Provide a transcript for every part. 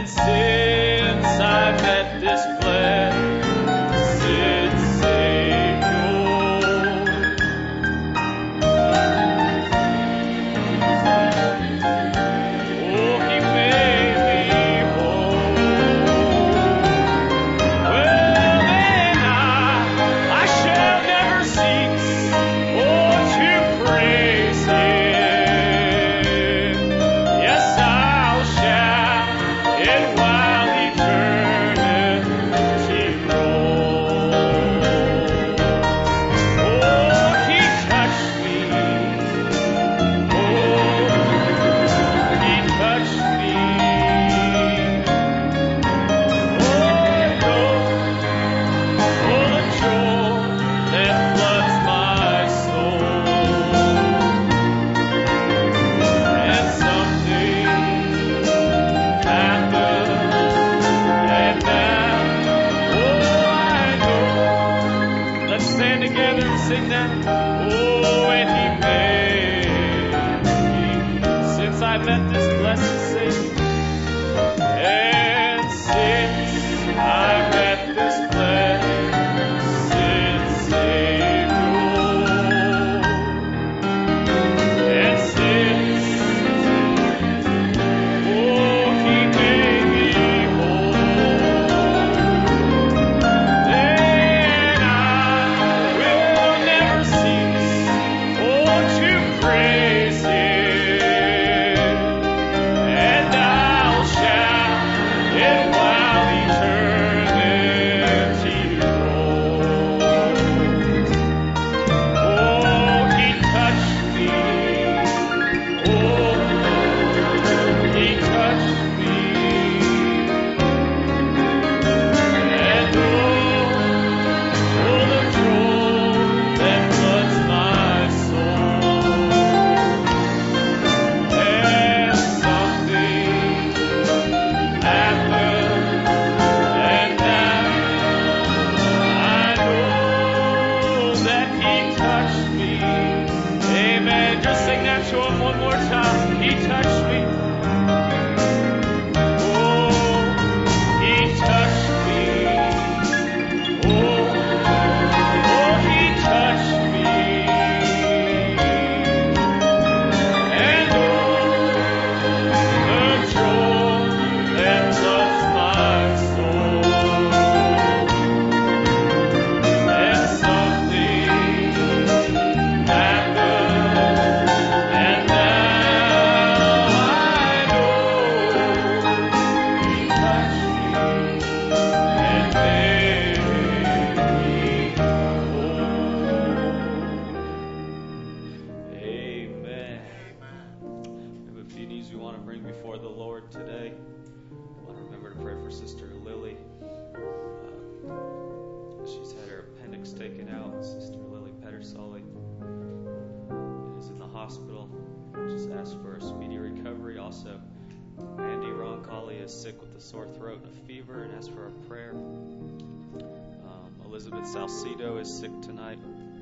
Elizabeth Salcido is sick tonight.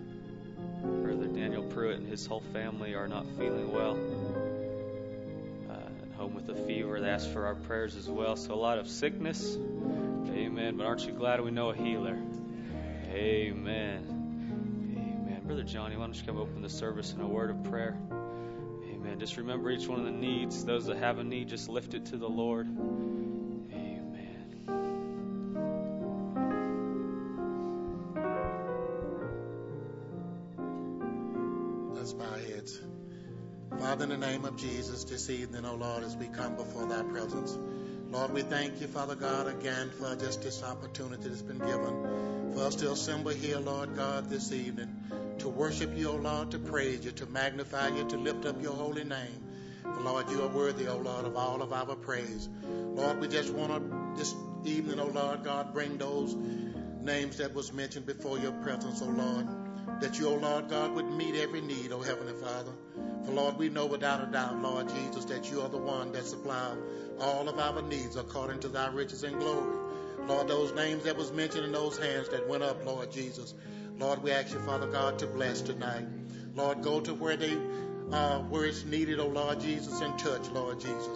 Brother Daniel Pruitt and his whole family are not feeling well. At home with a fever. They ask for our prayers as well. So a lot of sickness. Amen. But aren't you glad we know a healer? Amen. Amen. Brother Johnny, why don't you come open the service in a word of prayer? Amen. Just remember each one of the needs. Those that have a need, just lift it to the Lord. Father, in the name of Jesus, this evening, oh Lord, as we come before thy presence, Lord, we thank you, Father God, again for just this opportunity that's been given for us to assemble here, Lord God, this evening, to worship you, oh Lord, to praise you, to magnify you, to lift up your holy name. For Lord, you are worthy, oh Lord, of all of our praise. Lord, we just want to this evening, oh Lord God, bring those names that was mentioned before your presence, oh Lord, that you, oh Lord God, would meet every need, oh Heavenly Father. For Lord, we know without a doubt, Lord Jesus, that you are the one that supplies all of our needs according to thy riches and glory. Lord, those names that was mentioned in those hands that went up, Lord Jesus, Lord, we ask you, Father God, to bless tonight. Lord, go to where it's needed, oh Lord Jesus, and touch, Lord Jesus.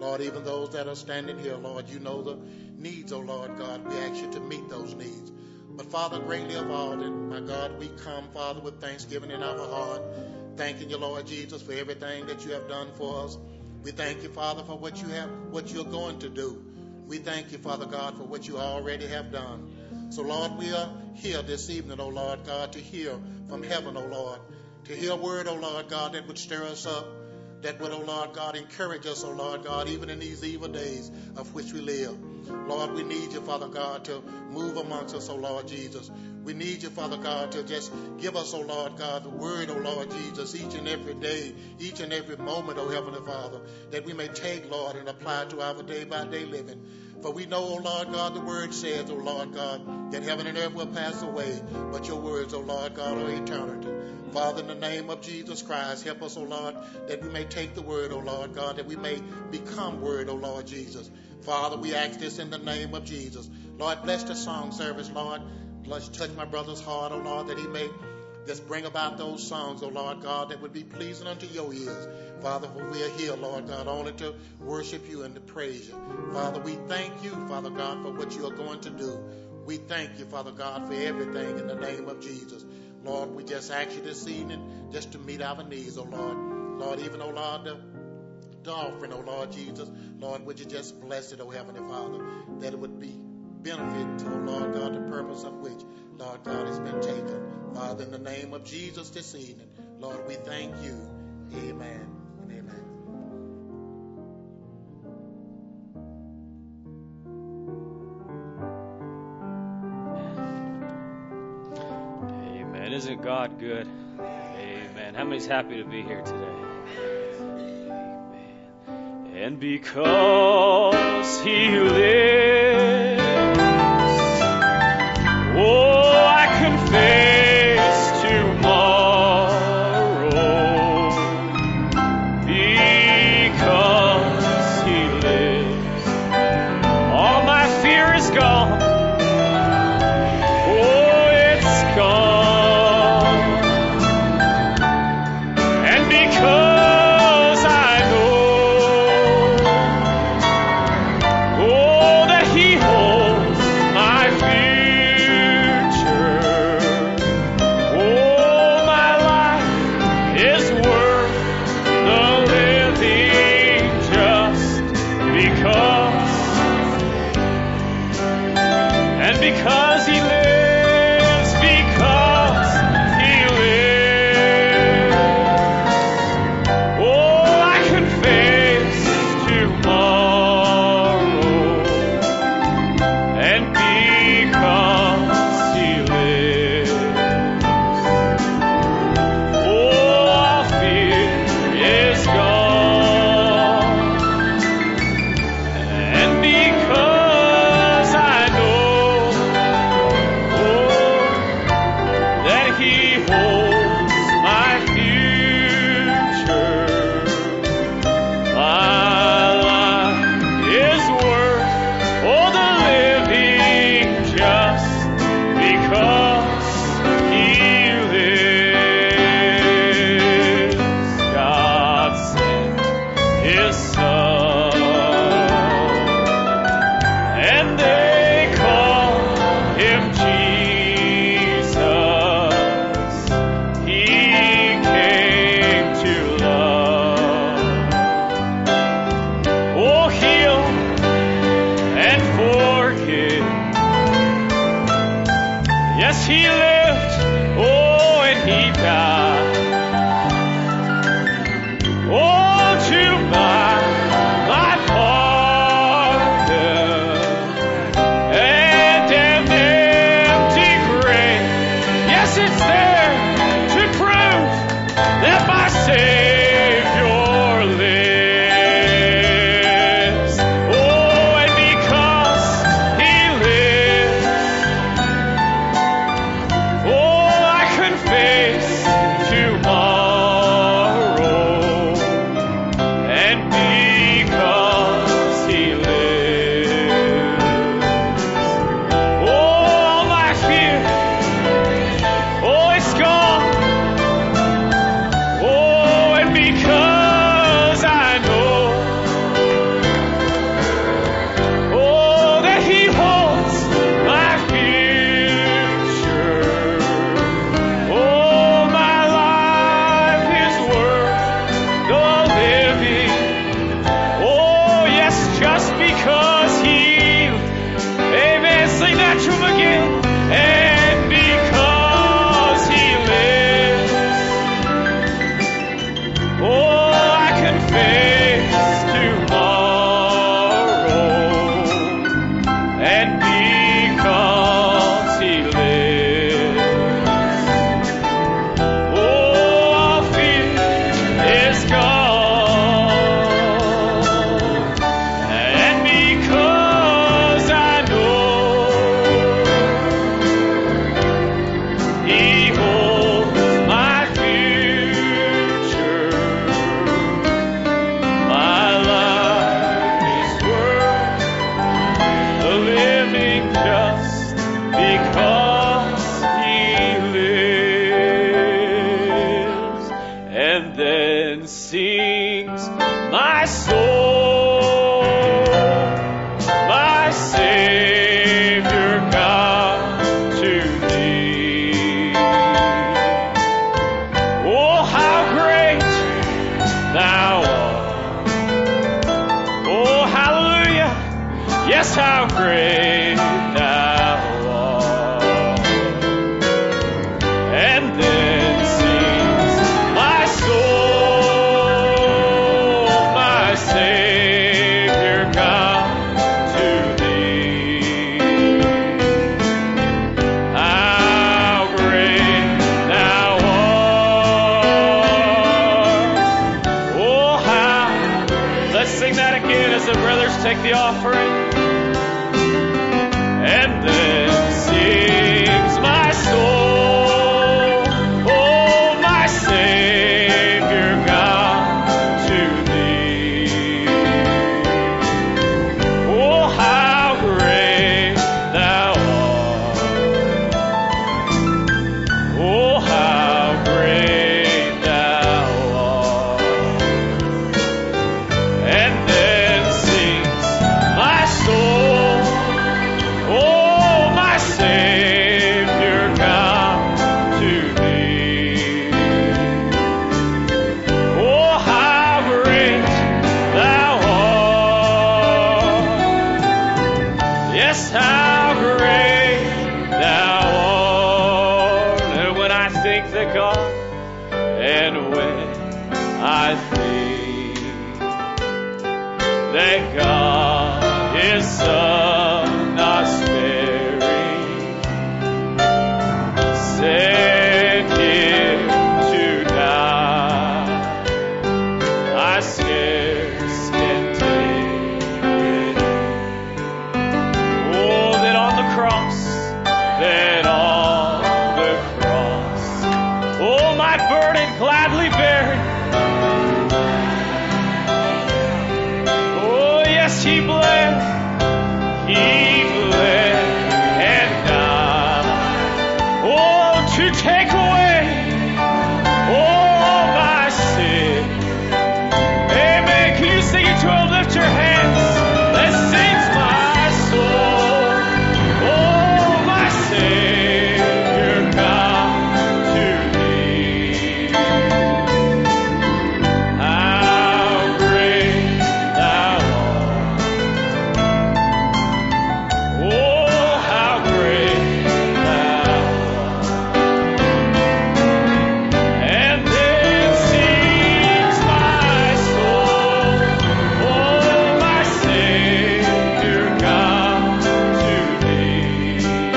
Lord, even those that are standing here, Lord, you know the needs, oh Lord God. We ask you to meet those needs. But Father, greatly of all, and my God, we come, Father, with thanksgiving in our heart, thanking you, Lord Jesus, for everything that you have done for us. We thank you, Father, for what you're going to do. We thank you, Father God, for what you already have done. So, Lord, we are here this evening, oh Lord God, to hear from heaven, oh Lord, to hear a word, oh Lord God, that would stir us up, that would, oh Lord God, encourage us, oh Lord God, even in these evil days of which we live. Lord, we need you, Father God, to move amongst us, oh Lord Jesus. We need you, Father God, to just give us, oh Lord God, the word, oh Lord Jesus, each and every day, each and every moment, oh Heavenly Father, that we may take, Lord, and apply to our day-by-day living. For we know, oh Lord God, the word says, oh Lord God, that heaven and earth will pass away, but your words, oh Lord God, are eternity. Father, in the name of Jesus Christ, help us, oh Lord, that we may take the word, oh Lord God, that we may become word, oh Lord Jesus. Father, we ask this in the name of Jesus. Lord, bless the song service, Lord. Let's touch my brother's heart, oh Lord, that he may just bring about those songs, oh Lord God, that would be pleasing unto your ears. Father, for we are here, Lord God, only to worship you and to praise you. Father, we thank you, Father God, for what you are going to do. We thank you, Father God, for everything in the name of Jesus. Lord, we just ask you this evening just to meet our needs, oh Lord. Lord, even, oh Lord, the offering, oh Lord Jesus. Lord, would you just bless it, oh Heavenly Father, that it would be benefit to, oh Lord God, the purpose of which, Lord God, has been taken. Father, in the name of Jesus this evening, Lord, we thank you. Amen and amen. Amen. Isn't God good? Amen. How many's happy to be here today? Amen. And because he lives, oh, I can face tomorrow. Because he lives, all my fear is gone. Oh, it's gone. And because I know, oh, that he holds my future. Oh, my life is worth the living just because. And because he lives, because he lives, oh, I can face tomorrow. And because he lives, oh, all fear is gone. And because I know, oh, that he holds my future, my life is worth, oh, the living just because he lives. God sent his son, and they call him Jesus. He came to love, oh, heal and forgive. Yes, he lived, oh, and he died, oh, to my pardon. And an empty grave, yes, it's there to prove that my Savior lives. Oh, and because he lives, just because He lives. And then sings my soul, my Savior God, to Thee. Oh, how great Thou art. Oh, hallelujah. Yes, how great Thou art. And then sings my soul, my Savior God, to Thee. How great Thou art. Oh, how. Let's sing that again as the brothers take the offering. And then sings my soul, oh, my Savior God, to Thee. Oh, how great Thou art. Oh, how great Thou art. And then sings my soul, oh, my Savior God, to Thee. Oh, how great Thou art. Yes, how great Thou art. And when I think that God, and when I think that God His Son not sparing, sent Him to die, I scarce can take it. Oh, that on the cross, oh, my burden gladly bearing. Oh, yes, He bled and died. Oh, to take away all my sin. Amen. Can you sing it to Him? Lift your hands. Let's sing my soul. Oh, my Savior God, to Thee. How great Thou art. Oh, how great Thou art. And then sings my soul, oh, my Savior God, to Thee.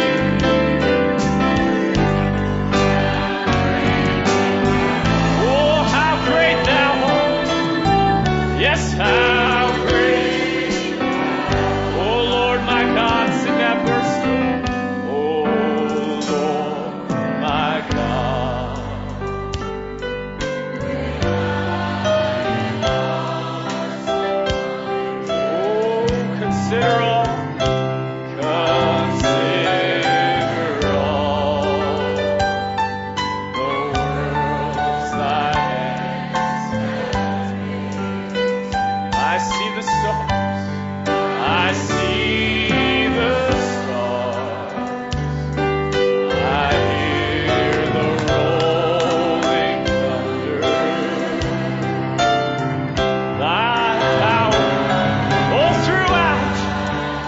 Oh, how great Thou art. Yes, how great. Oh, Lord, my God, sing that verse. Oh, Lord, my God. Oh, consider all the world's Thy hands. I see the stars. I see the stars. I hear the rolling thunder. Thy power, oh, throughout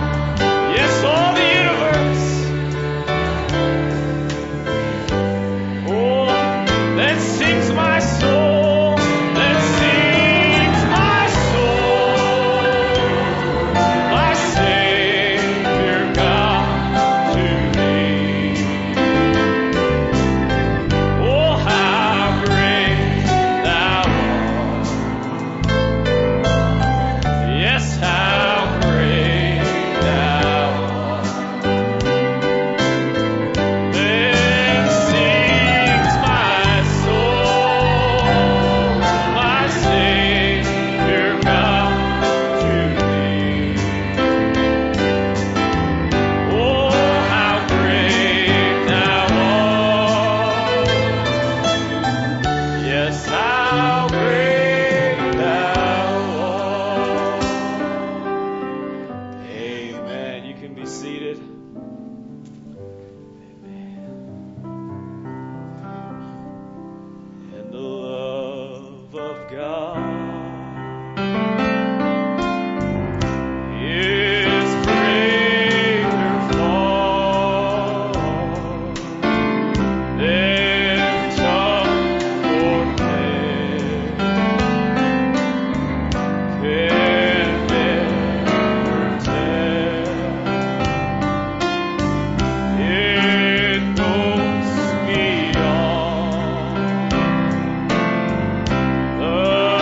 seated. And the love of God is greater far than tongue or pen can ever tell. It knows beyond the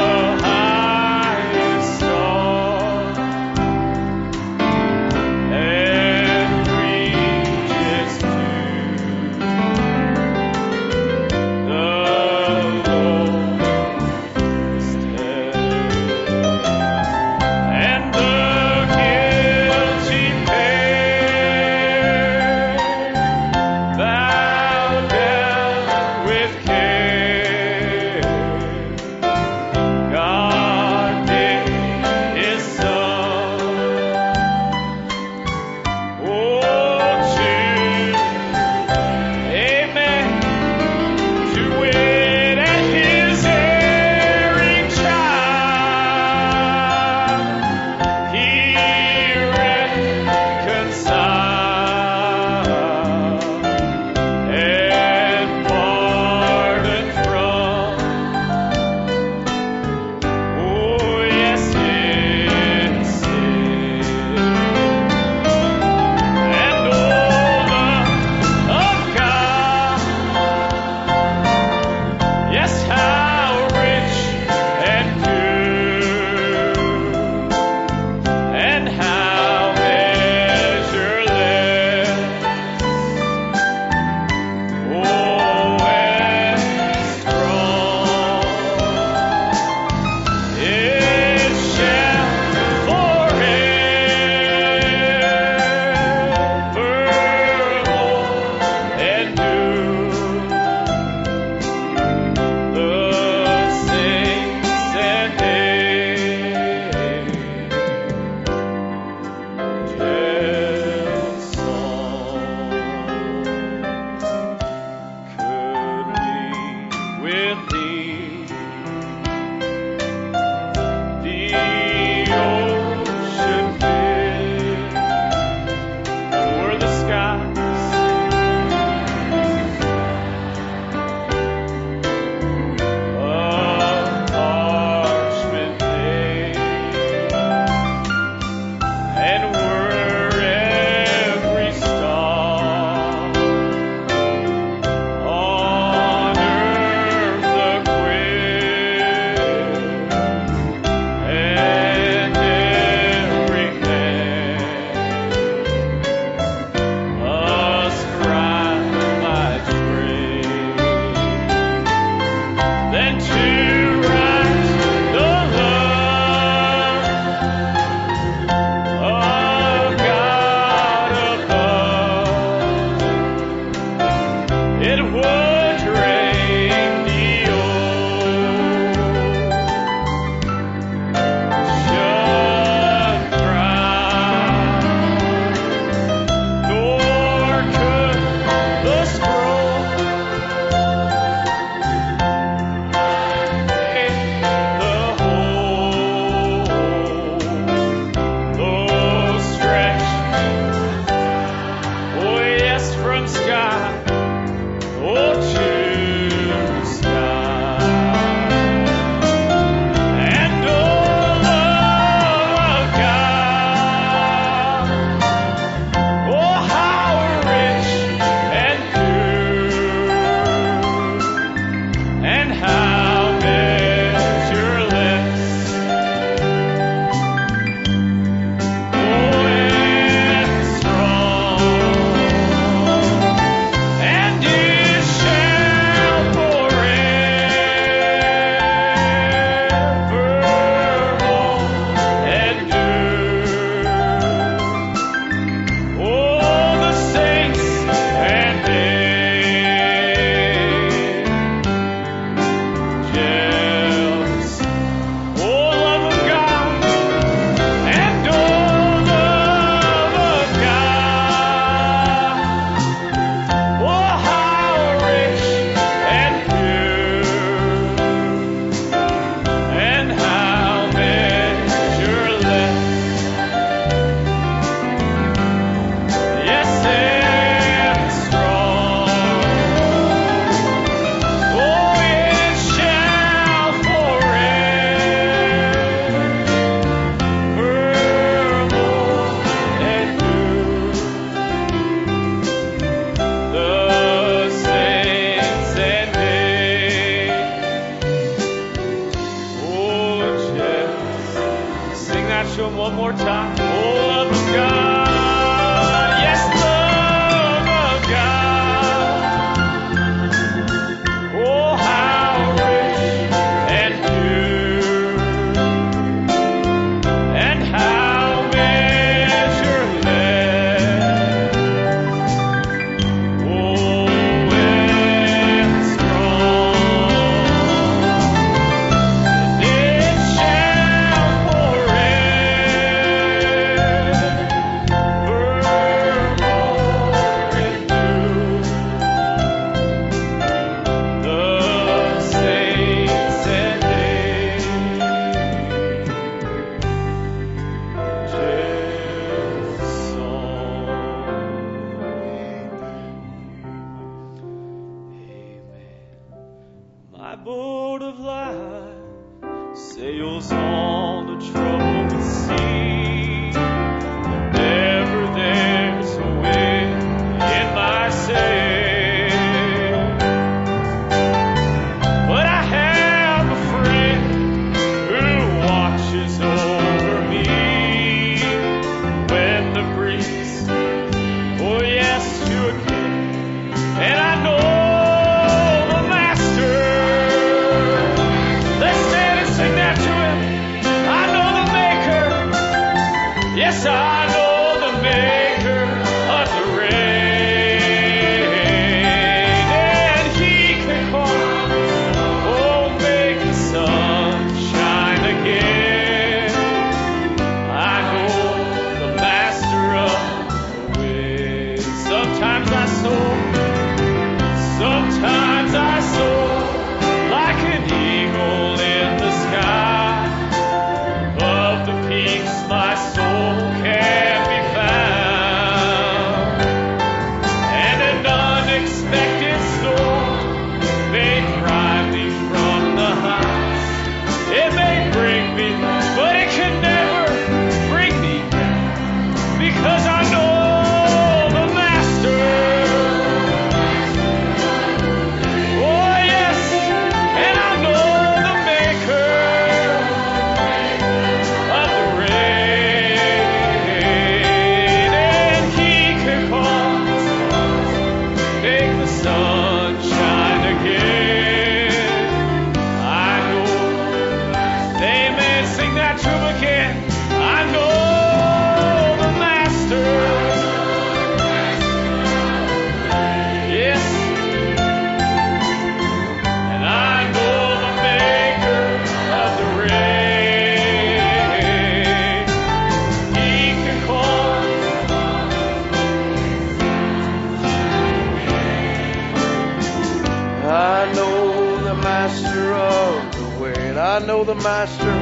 I know the Master.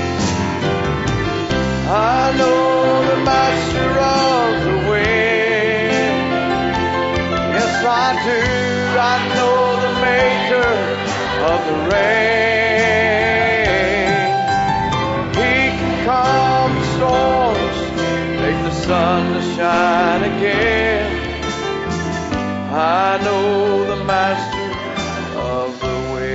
I know the Master of the wind. Yes, I do. I know the Maker of the rain. He can calm the storms, make the sun to shine again. I know the Master of the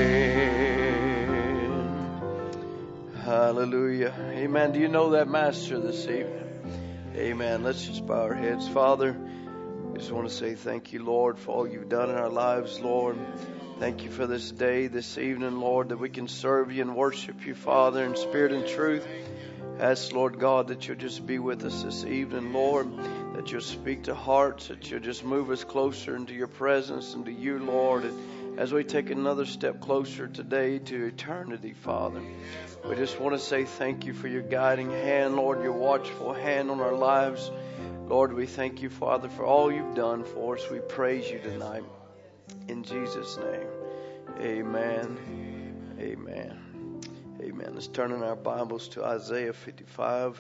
wind. Hallelujah. Amen. Do you know that Master this evening? Amen. Let's just bow our heads. Father, I just want to say thank you, Lord, for all you've done in our lives, Lord. Thank you for this day, this evening, Lord, that we can serve you and worship you, Father, in spirit and truth. Ask, Lord God, that you'll just be with us this evening, Lord, that you'll speak to hearts, that you'll just move us closer into your presence and to you, Lord, and as we take another step closer today to eternity, Father. We just want to say thank you for your guiding hand, Lord, your watchful hand on our lives. Lord, we thank you, Father, for all you've done for us. We praise you tonight. In Jesus' name, amen. Amen. Amen. Let's turn in our Bibles to Isaiah 55.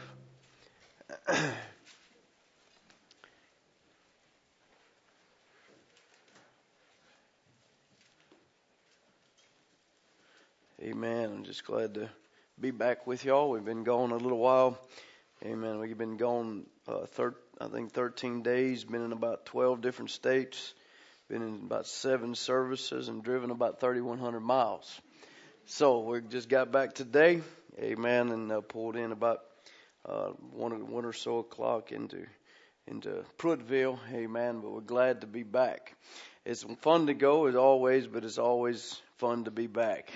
Amen. I'm just glad to be back with y'all. We've been gone a little while. Amen. We've been gone, 13 days, been in about 12 different states, been in about 7 services, and driven about 3,100 miles. So we just got back today, amen, and pulled in about 1 or so o'clock into Pruittville, amen. But we're glad to be back. It's fun to go as always, but it's always fun to be back,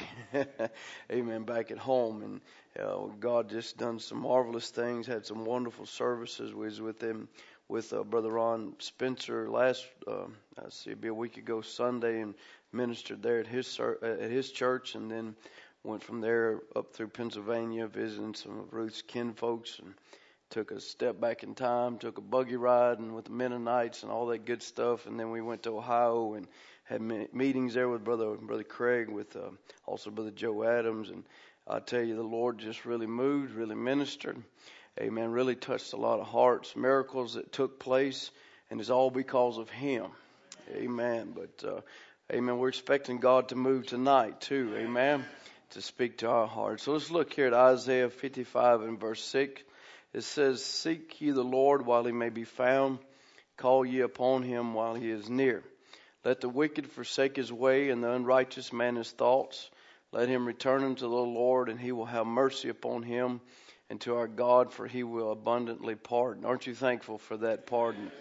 amen. Back at home, and God just done some marvelous things. Had some wonderful services. We was with them. With Brother Ron Spencer it'd be a week ago Sunday, and ministered there at his church, and then went from there up through Pennsylvania, visiting some of Ruth's kinfolks, and took a step back in time, took a buggy ride and with the Mennonites and all that good stuff, and then we went to Ohio and had meetings there with Brother Craig, with also Brother Joe Adams, and I tell you, the Lord just really moved, really ministered. Amen. Really touched a lot of hearts, miracles that took place, and it's all because of Him. Amen. But, amen, we're expecting God to move tonight too. Amen. To speak to our hearts. So let's look here at Isaiah 55 and verse 6. It says, "Seek ye the Lord while He may be found. Call ye upon Him while He is near. Let the wicked forsake his way, and the unrighteous man his thoughts. Let him return unto the Lord, and He will have mercy upon him, and to our God, for He will abundantly pardon." Aren't you thankful for that pardon?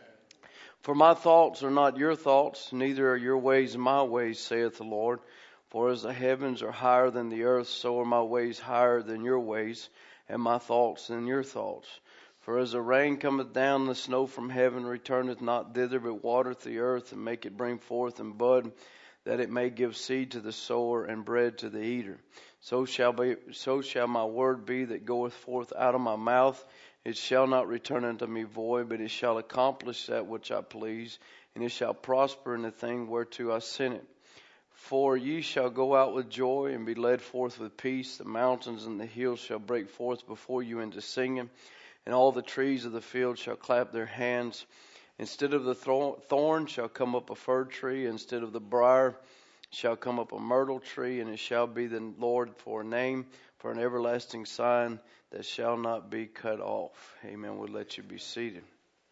"For my thoughts are not your thoughts, neither are your ways my ways, saith the Lord. For as the heavens are higher than the earth, so are my ways higher than your ways, and my thoughts than your thoughts. For as the rain cometh down, the snow from heaven returneth not thither, but watereth the earth, and make it bring forth and bud, that it may give seed to the sower and bread to the eater. So shall my word be that goeth forth out of my mouth. It shall not return unto me void, but it shall accomplish that which I please, and it shall prosper in the thing whereto I sent it. For ye shall go out with joy, and be led forth with peace. The mountains and the hills shall break forth before you into singing, and all the trees of the field shall clap their hands. Instead of the thorn shall come up a fir tree, instead of the briar shall come up a myrtle tree, and it shall be the Lord for a name, for an everlasting sign that shall not be cut off." Amen. We'll let you be seated.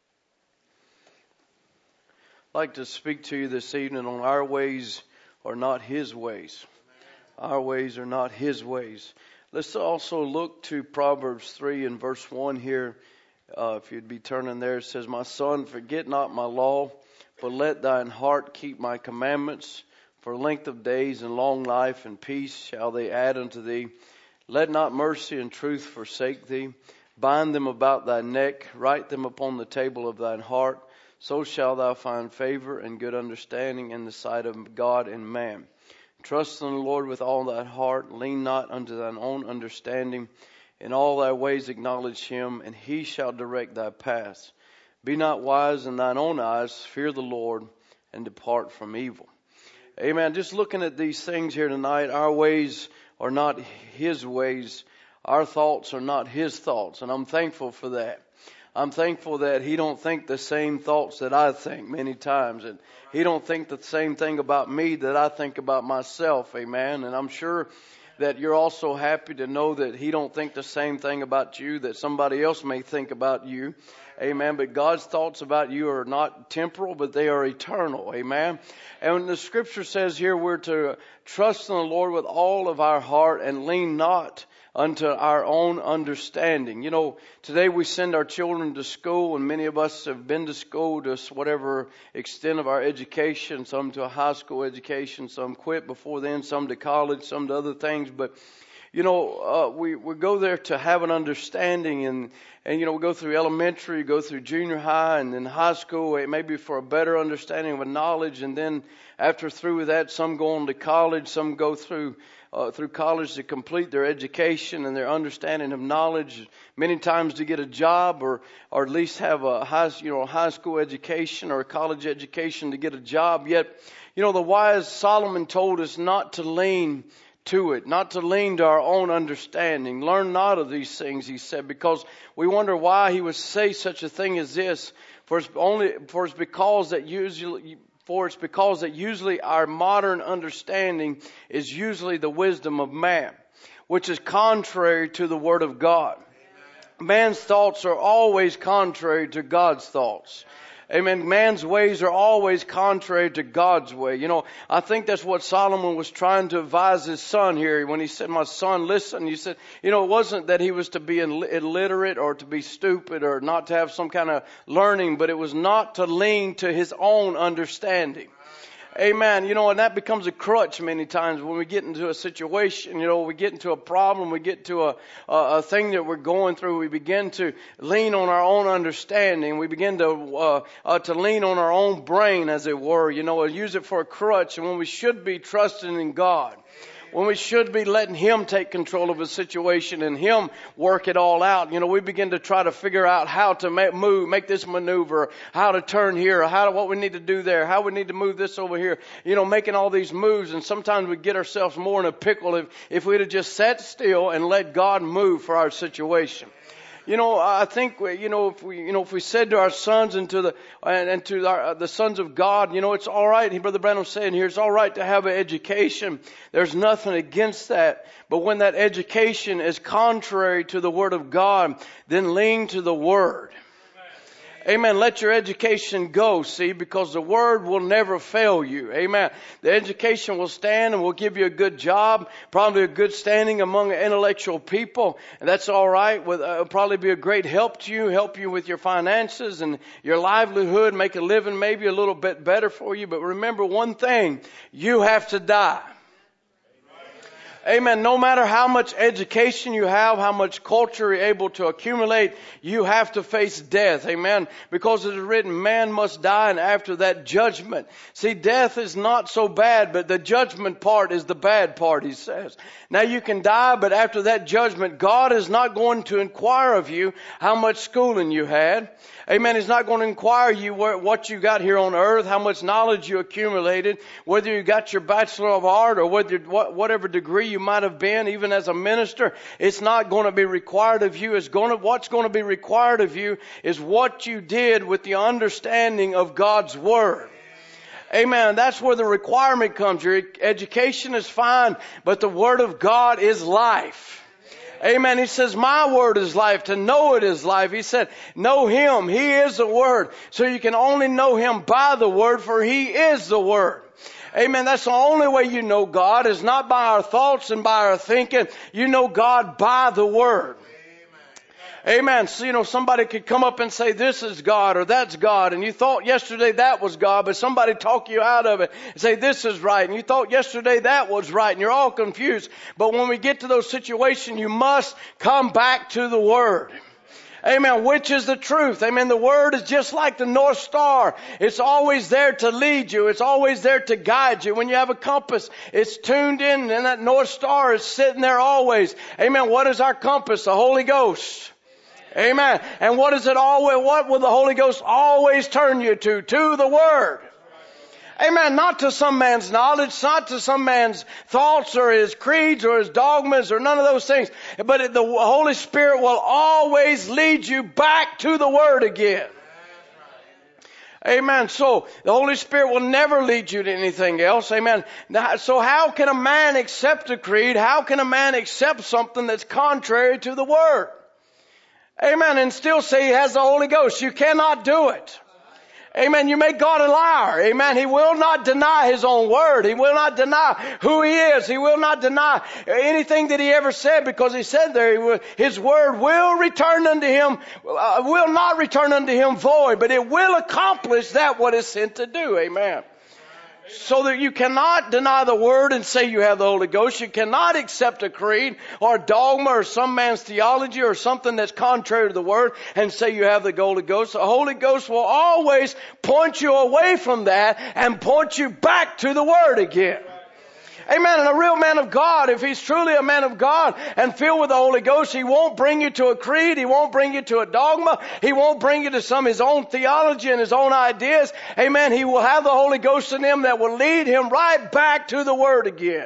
I'd like to speak to you this evening on our ways are not His ways. Our ways are not His ways. Let's also look to Proverbs 3 and verse 1 here. If you'd be turning there, it says, "My son, forget not my law, but let thine heart keep my commandments. For length of days and long life and peace shall they add unto thee. Let not mercy and truth forsake thee. Bind them about thy neck, write them upon the table of thine heart. So shalt thou find favor and good understanding in the sight of God and man. Trust in the Lord with all thy heart. Lean not unto thine own understanding. In all thy ways acknowledge Him, and He shall direct thy paths. Be not wise in thine own eyes. Fear the Lord, and depart from evil." Amen. Just looking at these things here tonight, our ways are not His ways. Our thoughts are not His thoughts. And I'm thankful for that. I'm thankful that He don't think the same thoughts that I think many times. And He don't think the same thing about me that I think about myself. Amen. And I'm sure that you're also happy to know that He don't think the same thing about you that somebody else may think about you. Amen. But God's thoughts about you are not temporal, but they are eternal. Amen. And when the scripture says here we're to trust in the Lord with all of our heart and lean not unto our own understanding. You know, today we send our children to school, and many of us have been to school to whatever extent of our education, some to a high school education, some quit before then, some to college, some to other things. But, you know, we go there to have an understanding, and you know, we go through elementary, go through junior high, and then high school, maybe for a better understanding of a knowledge. And then after through with that, some go on to college, some go through college to complete their education and their understanding of knowledge, many times to get a job or at least have a high school education or a college education to get a job. Yet, you know, the wise Solomon told us not to lean to it, not to lean to our own understanding. Learn not of these things, he said, because we wonder why he would say such a thing as this. For it's because that usually our modern understanding is usually the wisdom of man, which is contrary to the Word of God. Man's thoughts are always contrary to God's thoughts. Amen. Man's ways are always contrary to God's way. You know, I think that's what Solomon was trying to advise his son here when he said, my son, listen. He said, you know, it wasn't that he was to be illiterate or to be stupid or not to have some kind of learning, but it was not to lean to his own understanding. Amen. You know, and that becomes a crutch many times when we get into a situation, you know, we get into a problem, we get to a thing that we're going through, we begin to lean on our own understanding, we begin to lean on our own brain, as it were, you know, and use it for a crutch, and when we should be trusting in God. When we should be letting Him take control of a situation and Him work it all out. You know, we begin to try to figure out how to make this maneuver, how to turn here, what we need to do there, how we need to move this over here. You know, making all these moves, and sometimes we get ourselves more in a pickle if we'd have just sat still and let God move for our situation. You know, I think, you know, if we said to our sons and to the sons of God, you know, it's all right. Brother Branham saying here, it's all right to have an education. There's nothing against that. But when that education is contrary to the Word of God, then lean to the Word. Amen. Let your education go, see, because the Word will never fail you. Amen. The education will stand and will give you a good job, probably a good standing among intellectual people. And that's all right. It'll probably be a great help you with your finances and your livelihood, make a living maybe a little bit better for you. But remember one thing, you have to die. Amen. No matter how much education you have, how much culture you're able to accumulate, you have to face death. Amen. Because it is written, man must die, and after that judgment. See, death is not so bad, but the judgment part is the bad part, he says. Now you can die, but after that judgment, God is not going to inquire of you how much schooling you had. Amen. He's not going to inquire you what you got here on earth, how much knowledge you accumulated, whether you got your Bachelor of Art or whatever degree you might have been, even as a minister. It's not going to be required of you. What's going to be required of you is what you did with the understanding of God's Word. Amen. That's where the requirement comes. Your education is fine, but the Word of God is life. Amen. He says, my Word is life. To know it is life. He said, know Him. He is the Word. So you can only know Him by the Word, for He is the Word. Amen. That's the only way you know God, is not by our thoughts and by our thinking. You know God by the Word. Amen. So, you know, somebody could come up and say, this is God or that's God. And you thought yesterday that was God, but somebody talk you out of it and say, this is right. And you thought yesterday that was right. And you're all confused. But when we get to those situations, you must come back to the Word. Amen. Which is the truth. Amen. The Word is just like the North Star. It's always there to lead you. It's always there to guide you. When you have a compass, it's tuned in, and that North Star is sitting there always. Amen. What is our compass? The Holy Ghost. Amen. And what will the Holy Ghost always turn you to? To the Word. Amen. Not to some man's knowledge, not to some man's thoughts or his creeds or his dogmas or none of those things. But the Holy Spirit will always lead you back to the Word again. Amen. So the Holy Spirit will never lead you to anything else. Amen. Now, so how can a man accept a creed? How can a man accept something that's contrary to the Word? Amen. And still say he has the Holy Ghost. You cannot do it. Amen. You make God a liar. Amen. He will not deny His own word. He will not deny who He is. He will not deny anything that He ever said, because He said there, His word will return unto Him, will not return unto Him void, but it will accomplish that what is sent to do. Amen. So that you cannot deny the Word and say you have the Holy Ghost. You cannot accept a creed or a dogma or some man's theology or something that's contrary to the Word and say you have the Holy Ghost. The Holy Ghost will always point you away from that and point you back to the Word again. Amen. And a real man of God, if he's truly a man of God and filled with the Holy Ghost, he won't bring you to a creed. He won't bring you to a dogma. He won't bring you to some of his own theology and his own ideas. Amen. He will have the Holy Ghost in him that will lead him right back to the Word again.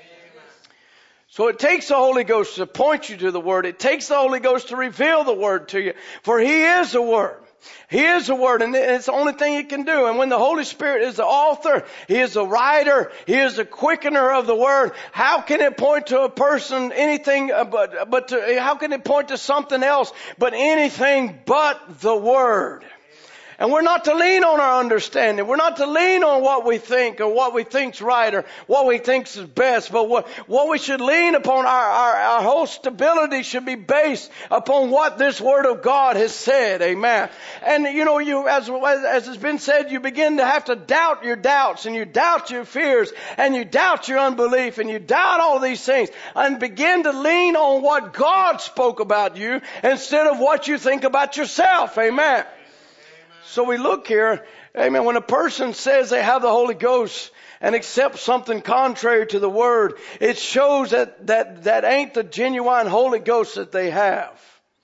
So it takes the Holy Ghost to point you to the Word. It takes the Holy Ghost to reveal the Word to you. For He is the Word. He is the Word, and it's the only thing He can do. And when the Holy Spirit is the author, He is the writer, He is the quickener of the Word, how can it point to a person anything how can it point to something else but anything but the Word? And we're not to lean on our understanding. We're not to lean on what we think or what we think's right or what we think's is best. But what we should lean upon, our whole stability should be based upon what this Word of God has said. Amen. And you as has been said, you begin to have to doubt your doubts, and you doubt your fears, and you doubt your unbelief, and you doubt all these things, and begin to lean on what God spoke about you instead of what you think about yourself. Amen. So we look here, amen, when a person says they have the Holy Ghost and accepts something contrary to the Word, it shows that ain't the genuine Holy Ghost that they have.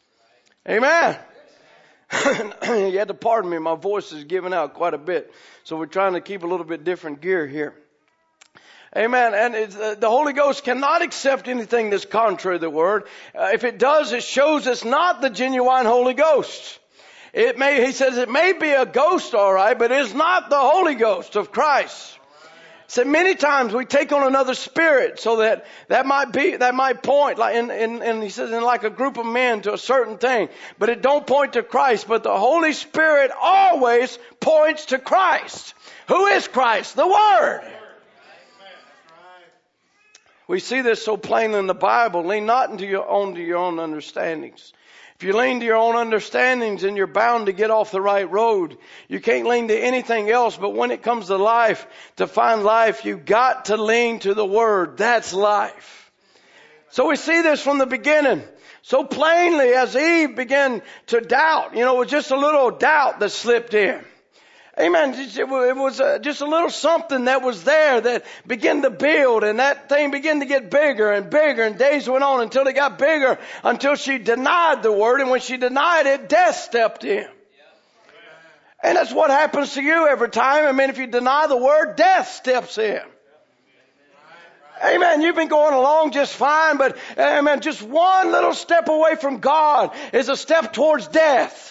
Amen. You had to pardon me, my voice is giving out quite a bit. So we're trying to keep a little bit different gear here. Amen. And the Holy Ghost cannot accept anything that's contrary to the Word. If it does, it shows it's not the genuine Holy Ghost. He says it may be a ghost, all right, but it's not the Holy Ghost of Christ. So many times we take on another spirit, so that might point, like and he says in like a group of men to a certain thing, but it don't point to Christ. But the Holy Spirit always points to Christ. Who is Christ? The Word. We see this so plainly in the Bible. Lean not into your own understandings. If you lean to your own understandings, then you're bound to get off the right road. You can't lean to anything else. But when it comes to life, to find life, you've got to lean to the Word. That's life. So we see this from the beginning. So plainly as Eve began to doubt, it was just a little doubt that slipped in. Amen. It was just a little something that was there that began to build, and that thing began to get bigger and bigger, and days went on until it got bigger, until she denied the Word, and when she denied it, death stepped in. And that's what happens to you every time. I mean, if you deny the Word, death steps in. Amen. You've been going along just fine, but amen, just one little step away from God is a step towards death.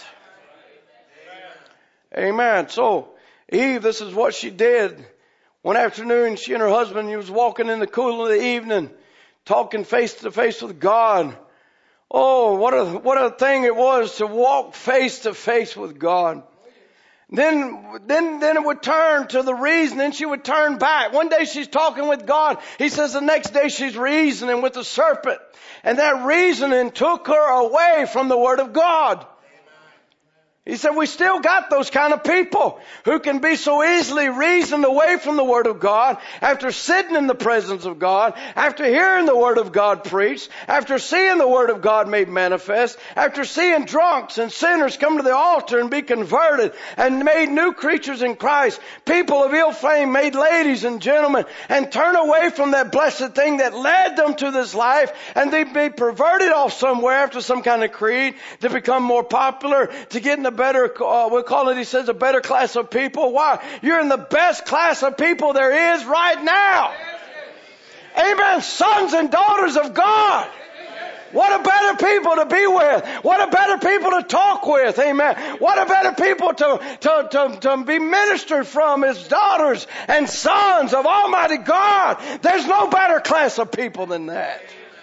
Amen. So Eve, this is what she did. One afternoon, she and her husband, he was walking in the cool of the evening, talking face to face with God. Oh, what a thing it was to walk face to face with God. Then it would turn to the reason, and she would turn back. One day she's talking with God. He says the next day she's reasoning with the serpent. And that reasoning took her away from the Word of God. He said, we still got those kind of people who can be so easily reasoned away from the Word of God after sitting in the presence of God, after hearing the Word of God preached, after seeing the Word of God made manifest, after seeing drunks and sinners come to the altar and be converted and made new creatures in Christ, people of ill fame made ladies and gentlemen, and turn away from that blessed thing that led them to this life, and they be perverted off somewhere after some kind of creed to become more popular, to get in the better, we'll call it, he says, a better class of people. Why? You're in the best class of people there is right now. Amen. Sons and daughters of God. What a better people to be with. What a better people to talk with. Amen. What a better people to be ministered from as daughters and sons of Almighty God. There's no better class of people than that.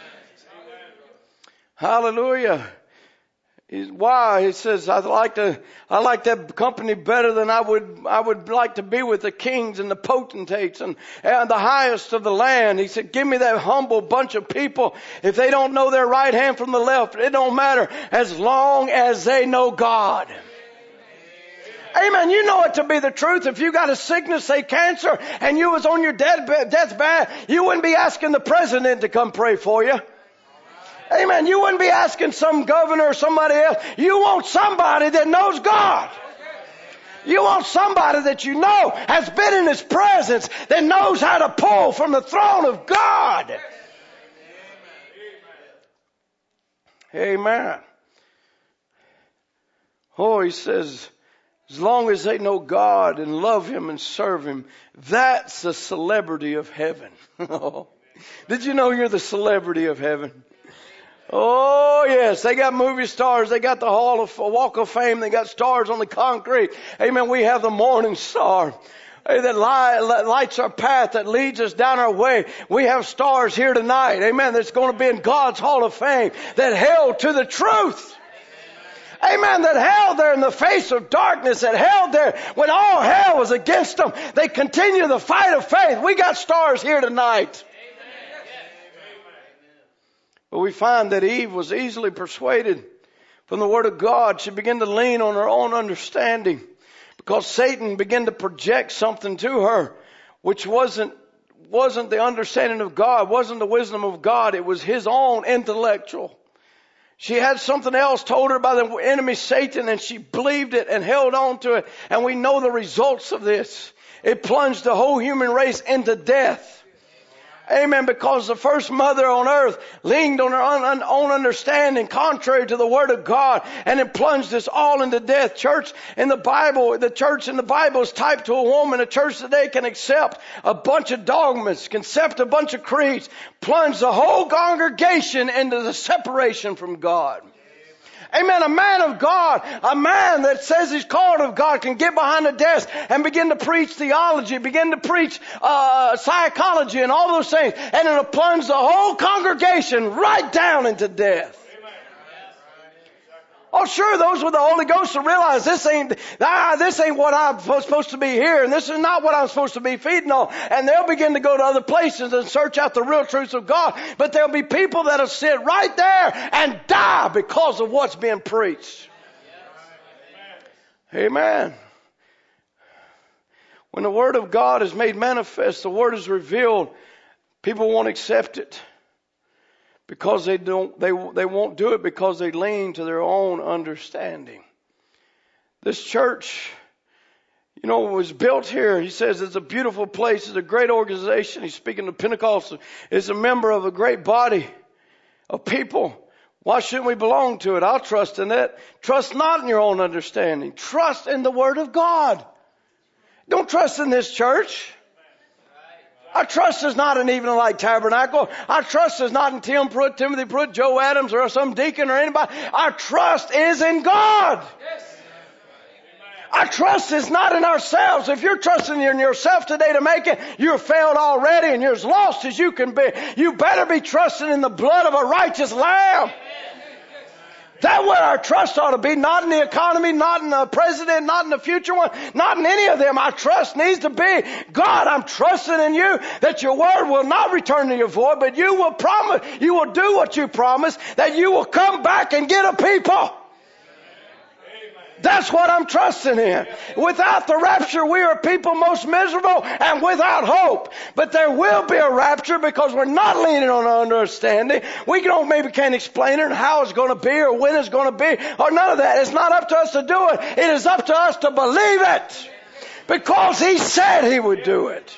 Hallelujah. Why? He says, I like that company better than I would like to be with the kings and the potentates and the highest of the land. He said, give me that humble bunch of people. If they don't know their right hand from the left, it don't matter as long as they know God. Amen. You know it to be the truth. If you got a sickness, say cancer, and you was on your deathbed, you wouldn't be asking the president to come pray for you. Amen. You wouldn't be asking some governor or somebody else. You want somebody that knows God. You want somebody that you know has been in His presence, that knows how to pull from the throne of God. Amen. Oh, he says, as long as they know God and love Him and serve Him, that's the celebrity of heaven. Did you know you're the celebrity of heaven? Oh, yes. They got movie stars. They got the Walk of Fame. They got stars on the concrete. Amen. We have the morning star that lights our path, that leads us down our way. We have stars here tonight. Amen. That's going to be in God's Hall of Fame that held to the truth. Amen. That held there in the face of darkness, that held there when all hell was against them. They continue the fight of faith. We got stars here tonight. But we find that Eve was easily persuaded from the Word of God. She began to lean on her own understanding because Satan began to project something to her which wasn't the understanding of God, wasn't the wisdom of God. It was his own intellectual. She had something else told her by the enemy Satan, and she believed it and held on to it. And we know the results of this. It plunged the whole human race into death. Amen. Because the first mother on earth leaned on her own understanding contrary to the Word of God, and it plunged us all into death. Church in the Bible, the church in the Bible is typed to a woman. A church today can accept a bunch of dogmas, can accept a bunch of creeds, plunge the whole congregation into the separation from God. Amen. A man of God, a man that says he's called of God, can get behind a desk and begin to preach theology, begin to preach psychology and all those things, and it'll plunge the whole congregation right down into death. Oh, sure, those with the Holy Ghost will realize this ain't what I'm supposed to be here, and this is not what I'm supposed to be feeding on. And they'll begin to go to other places and search out the real truths of God. But there'll be people that'll sit right there and die because of what's being preached. Amen. When the Word of God is made manifest, the Word is revealed, people won't accept it. Because they won't do it because they lean to their own understanding. This church, was built here. He says it's a beautiful place. It's a great organization. He's speaking to Pentecostals. It's a member of a great body of people. Why shouldn't we belong to it? I'll trust in it. Trust not in your own understanding. Trust in the Word of God. Don't trust in this church. Our trust is not in Evening Light Tabernacle. Our trust is not in Tim Pruitt, Timothy Pruitt, Joe Adams, or some deacon or anybody. Our trust is in God. Yes. Our trust is not in ourselves. If you're trusting in yourself today to make it, you're failed already and you're as lost as you can be. You better be trusting in the blood of a righteous Lamb. That's where our trust ought to be, not in the economy, not in the president, not in the future one, not in any of them. Our trust needs to be, God, I'm trusting in you that your word will not return to your void, but you will do what you promised, that you will come back and get a people. That's what I'm trusting in. Without the rapture, we are people most miserable and without hope. But there will be a rapture because we're not leaning on our understanding. We can't explain it and how it's going to be or when it's going to be or none of that. It's not up to us to do it. It is up to us to believe it because He said He would do it.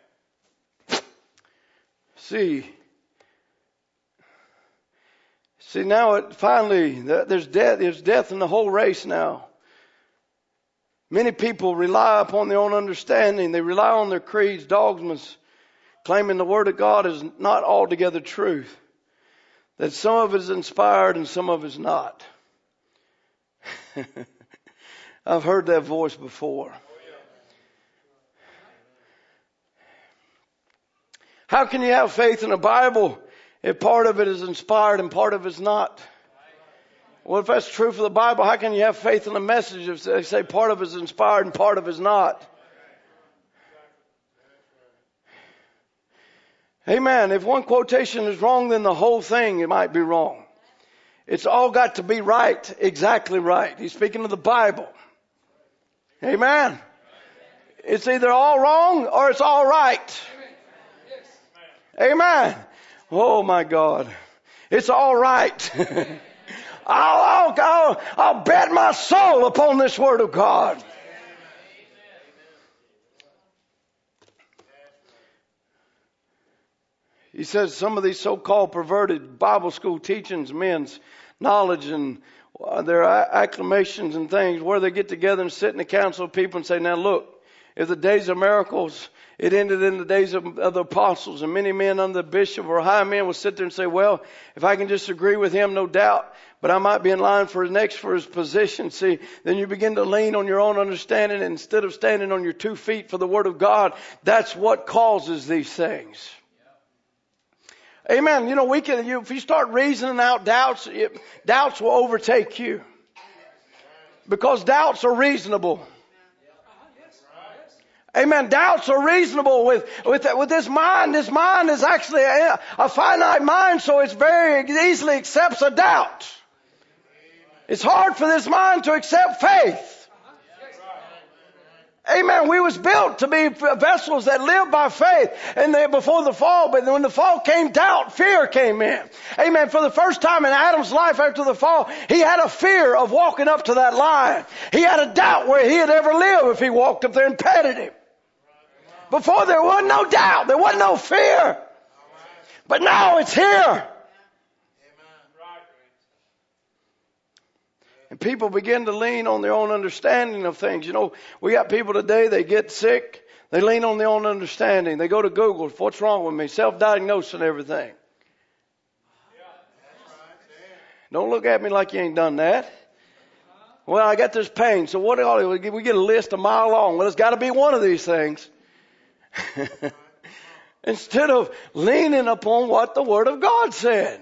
See, See, now there's death in the whole race now. Many people rely upon their own understanding. They rely on their creeds, dogmas, claiming the Word of God is not altogether truth. That some of it is inspired and some of it is not. I've heard that voice before. How can you have faith in the Bible if part of it is inspired and part of it is not? Well, if that's true for the Bible, how can you have faith in the message if they say part of it is inspired and part of it is not? Amen. If one quotation is wrong, then the whole thing, it might be wrong. It's all got to be right, exactly right. He's speaking of the Bible. Amen. It's either all wrong or it's all right. Amen. Oh my God. It's all right. I'll bet my soul upon this Word of God. He says some of these so-called perverted Bible school teachings, men's knowledge and their acclamations and things, where they get together and sit in a council of people and say, now look, if the days of miracles, it ended in the days of the apostles, and many men under the bishop or high men will sit there and say, well, if I can just agree with him, no doubt, but I might be in line for his position. See, then you begin to lean on your own understanding instead of standing on your 2 feet for the Word of God. That's what causes these things. Amen. You know, if you start reasoning out doubts, doubts will overtake you. Because doubts are reasonable. Amen. Doubts are reasonable with this mind. This mind is actually a finite mind, so it's very easily accepts a doubt. It's hard for this mind to accept faith. Amen. We was built to be vessels that live by faith and before the fall, but when the fall came, doubt, fear came in. Amen. For the first time in Adam's life after the fall, he had a fear of walking up to that line. He had a doubt where he'd ever live if he walked up there and petted him. Before there wasn't no doubt. There wasn't no fear. But now it's here. And people begin to lean on their own understanding of things. You know, we got people today, they get sick. They lean on their own understanding. They go to Google. What's wrong with me? Self-diagnose and everything. Don't look at me like you ain't done that. Well, I got this pain. So what do we get a list a mile long? Well, it's got to be one of these things. Instead of leaning upon what the Word of God said.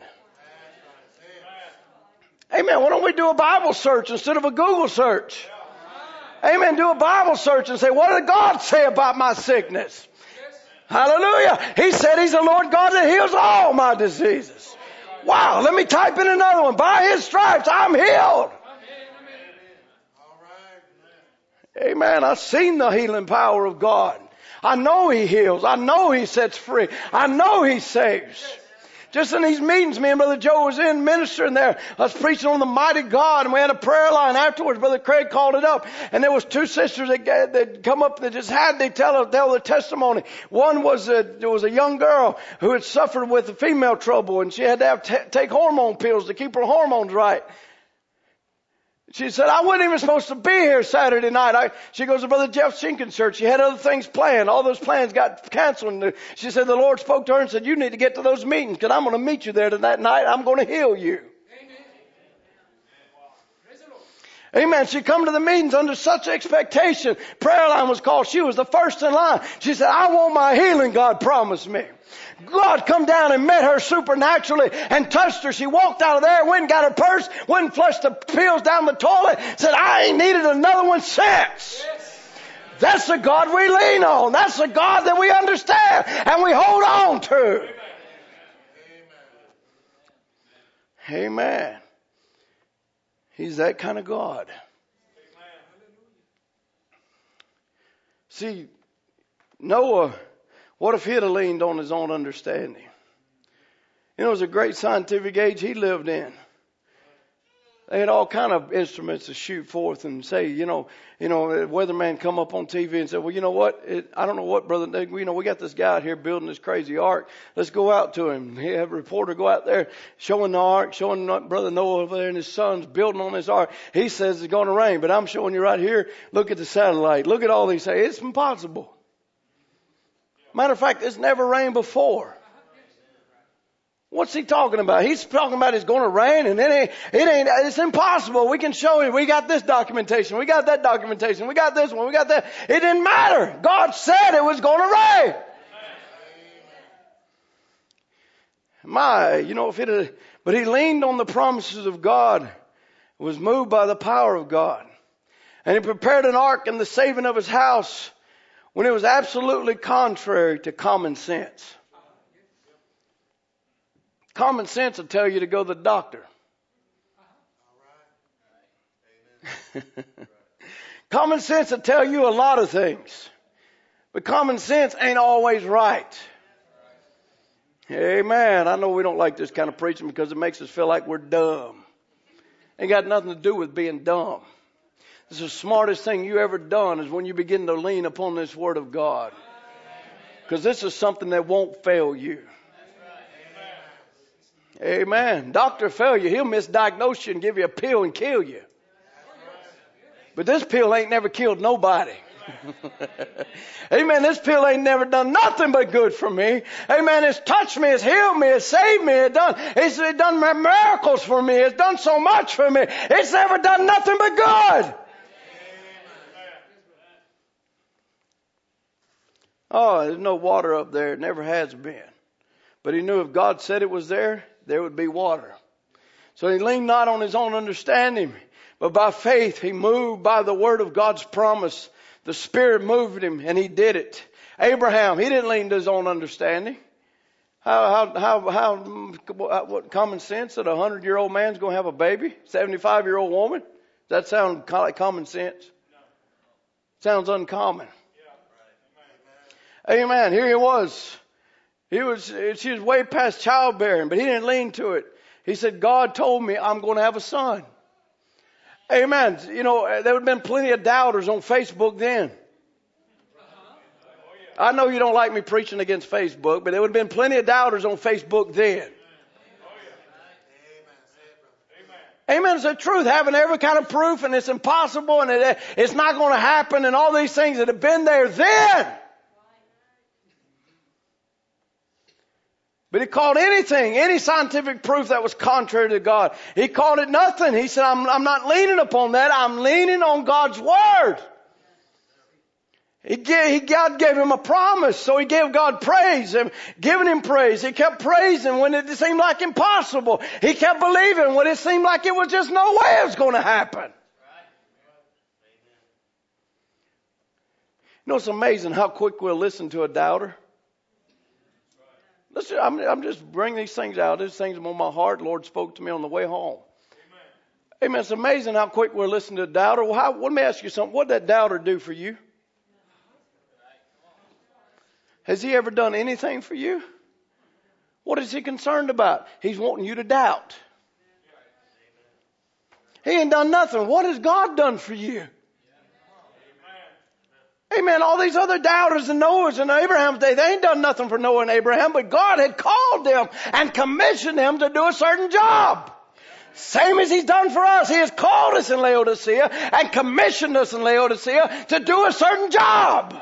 Amen. Why don't we do a Bible search instead of a Google search? Amen. Do a Bible search and say, what did God say about my sickness? Hallelujah. He said He's the Lord God that heals all my diseases. Wow. Let me type in another one. By His stripes, I'm healed. Amen. I've seen the healing power of God. I know He heals. I know He sets free. I know He saves. Just in these meetings, me and Brother Joe was in ministering there. I was preaching on the mighty God, and we had a prayer line afterwards. Brother Craig called it up, and there was 2 sisters that come up that just had they tell their testimony. One was there was a young girl who had suffered with a female trouble, and she had to take hormone pills to keep her hormones right. She said, I wasn't even supposed to be here Saturday night. She goes to Brother Jeff Shinkin's church. She had other things planned. All those plans got canceled. She said the Lord spoke to her and said, you need to get to those meetings because I'm going to meet you there that night. I'm going to heal you. Amen. She come to the meetings under such expectation. Prayer line was called. She was the first in line. She said, I want my healing, God promised me. God come down and met her supernaturally and touched her. She walked out of there, went and got her purse, went and flushed the pills down the toilet, said, I ain't needed another one since. Yes. That's the God we lean on. That's the God that we understand and we hold on to. Amen. Amen. He's that kind of God. See, Noah, what if he'd have leaned on his own understanding? You know, it was a great scientific age he lived in. They had all kind of instruments to shoot forth and say, weatherman come up on TV and said, well, you know what? I don't know what, brother. We got this guy out here building this crazy ark. Let's go out to him. He had a reporter go out there showing the ark, showing brother Noah over there and his sons building on this ark. He says it's going to rain, but I'm showing you right here. Look at the satellite. Look at all these things. It's impossible. Matter of fact, it's never rained before. What's he talking about? He's talking about it's going to rain and it's impossible. We can show you. We got this documentation. We got that documentation. We got this one. We got that. It didn't matter. God said it was going to rain. But he leaned on the promises of God, was moved by the power of God. And he prepared an ark in the saving of his house when it was absolutely contrary to common sense. Common sense will tell you to go to the doctor. Common sense will tell you a lot of things. But common sense ain't always right. Amen. I know we don't like this kind of preaching because it makes us feel like we're dumb. Ain't got nothing to do with being dumb. This is the smartest thing you ever done is when you begin to lean upon this Word of God. Because this is something that won't fail you. Amen. Doctor fail you. He'll misdiagnose you and give you a pill and kill you. But this pill ain't never killed nobody. Amen. This pill ain't never done nothing but good for me. Amen. It's touched me. It's healed me. It's saved me. It's done miracles for me. It's done so much for me. It's never done nothing but good. Oh, there's no water up there. It never has been. But he knew if God said it was there would be water. So he leaned not on his own understanding, but by faith he moved by the word of God's promise. The Spirit moved him and he did it. Abraham, he didn't lean to his own understanding. What common sense that a 100-year-old man's going to have a baby? 75-year-old woman? Does that sound like common sense? Sounds uncommon. Amen. Here he was. She was way past childbearing, but he didn't lean to it. He said, God told me I'm going to have a son. Amen. There would have been plenty of doubters on Facebook then. I know you don't like me preaching against Facebook, but there would have been plenty of doubters on Facebook then. Amen. It's the truth. Having every kind of proof and it's impossible and it's not going to happen and all these things that have been there then. But he called any scientific proof that was contrary to God. He called it nothing. He said, I'm not leaning upon that. I'm leaning on God's word. God gave him a promise, so he gave God praise and giving him praise. He kept praising when it seemed like impossible. He kept believing when it seemed like it was just no way it was going to happen. It's amazing how quick we'll listen to a doubter. Listen, I'm just bringing these things out. These things are on my heart. The Lord spoke to me on the way home. Amen. It's amazing how quick we're listening to a doubter. Well, let me ask you something. What did that doubter do for you? Has he ever done anything for you? What is he concerned about? He's wanting you to doubt. He ain't done nothing. What has God done for you? Amen. All these other doubters and Noah's and Abraham's day, they ain't done nothing for Noah and Abraham, but God had called them and commissioned them to do a certain job. Same as he's done for us. He has called us in Laodicea and commissioned us in Laodicea to do a certain job.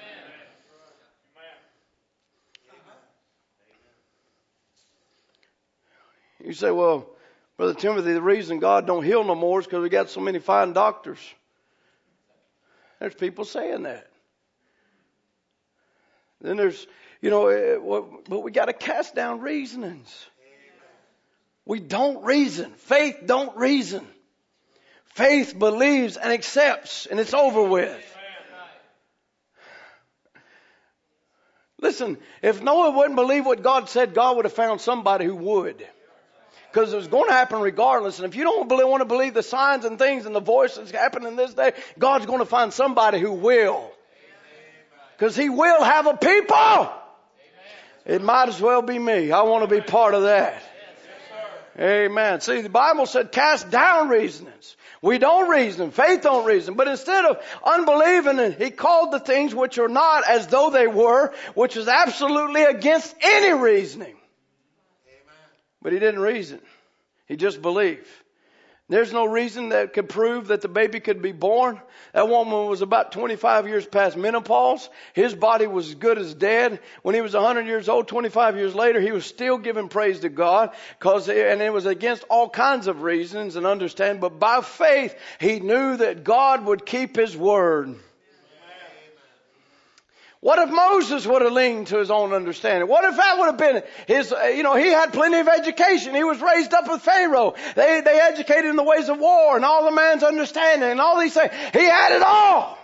You say, well, Brother Timothy, the reason God don't heal no more is because we got so many fine doctors. There's people saying that. Then there's, but we got to cast down reasonings. We don't reason. Faith don't reason. Faith believes and accepts, and it's over with. Listen, if Noah wouldn't believe what God said, God would have found somebody who would. Because it was going to happen regardless. And if you don't want to believe the signs and things and the voice that's happening this day, God's going to find somebody who will. Because he will have a people. It might as well be me. I want to be part of that. Amen. See, the Bible said cast down reasonings. We don't reason. Faith don't reason. But instead of unbelieving, he called the things which are not as though they were, which is absolutely against any reasoning. But he didn't reason. He just believed. There's no reason that could prove that the baby could be born. That woman was about 25 years past menopause. His body was as good as dead. When he was 100 years old, 25 years later, he was still giving praise to God. And it was against all kinds of reasons and understand. But by faith, he knew that God would keep his word. What if Moses would have leaned to his own understanding? What if that would have been his, he had plenty of education. He was raised up with Pharaoh. They educated in the ways of war and all the man's understanding and all these things. He had it all.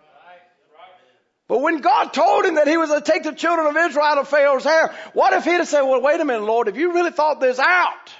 But when God told him that he was to take the children of Israel out of Pharaoh's hair, what if he'd have said, well, wait a minute, Lord, if you really thought this out,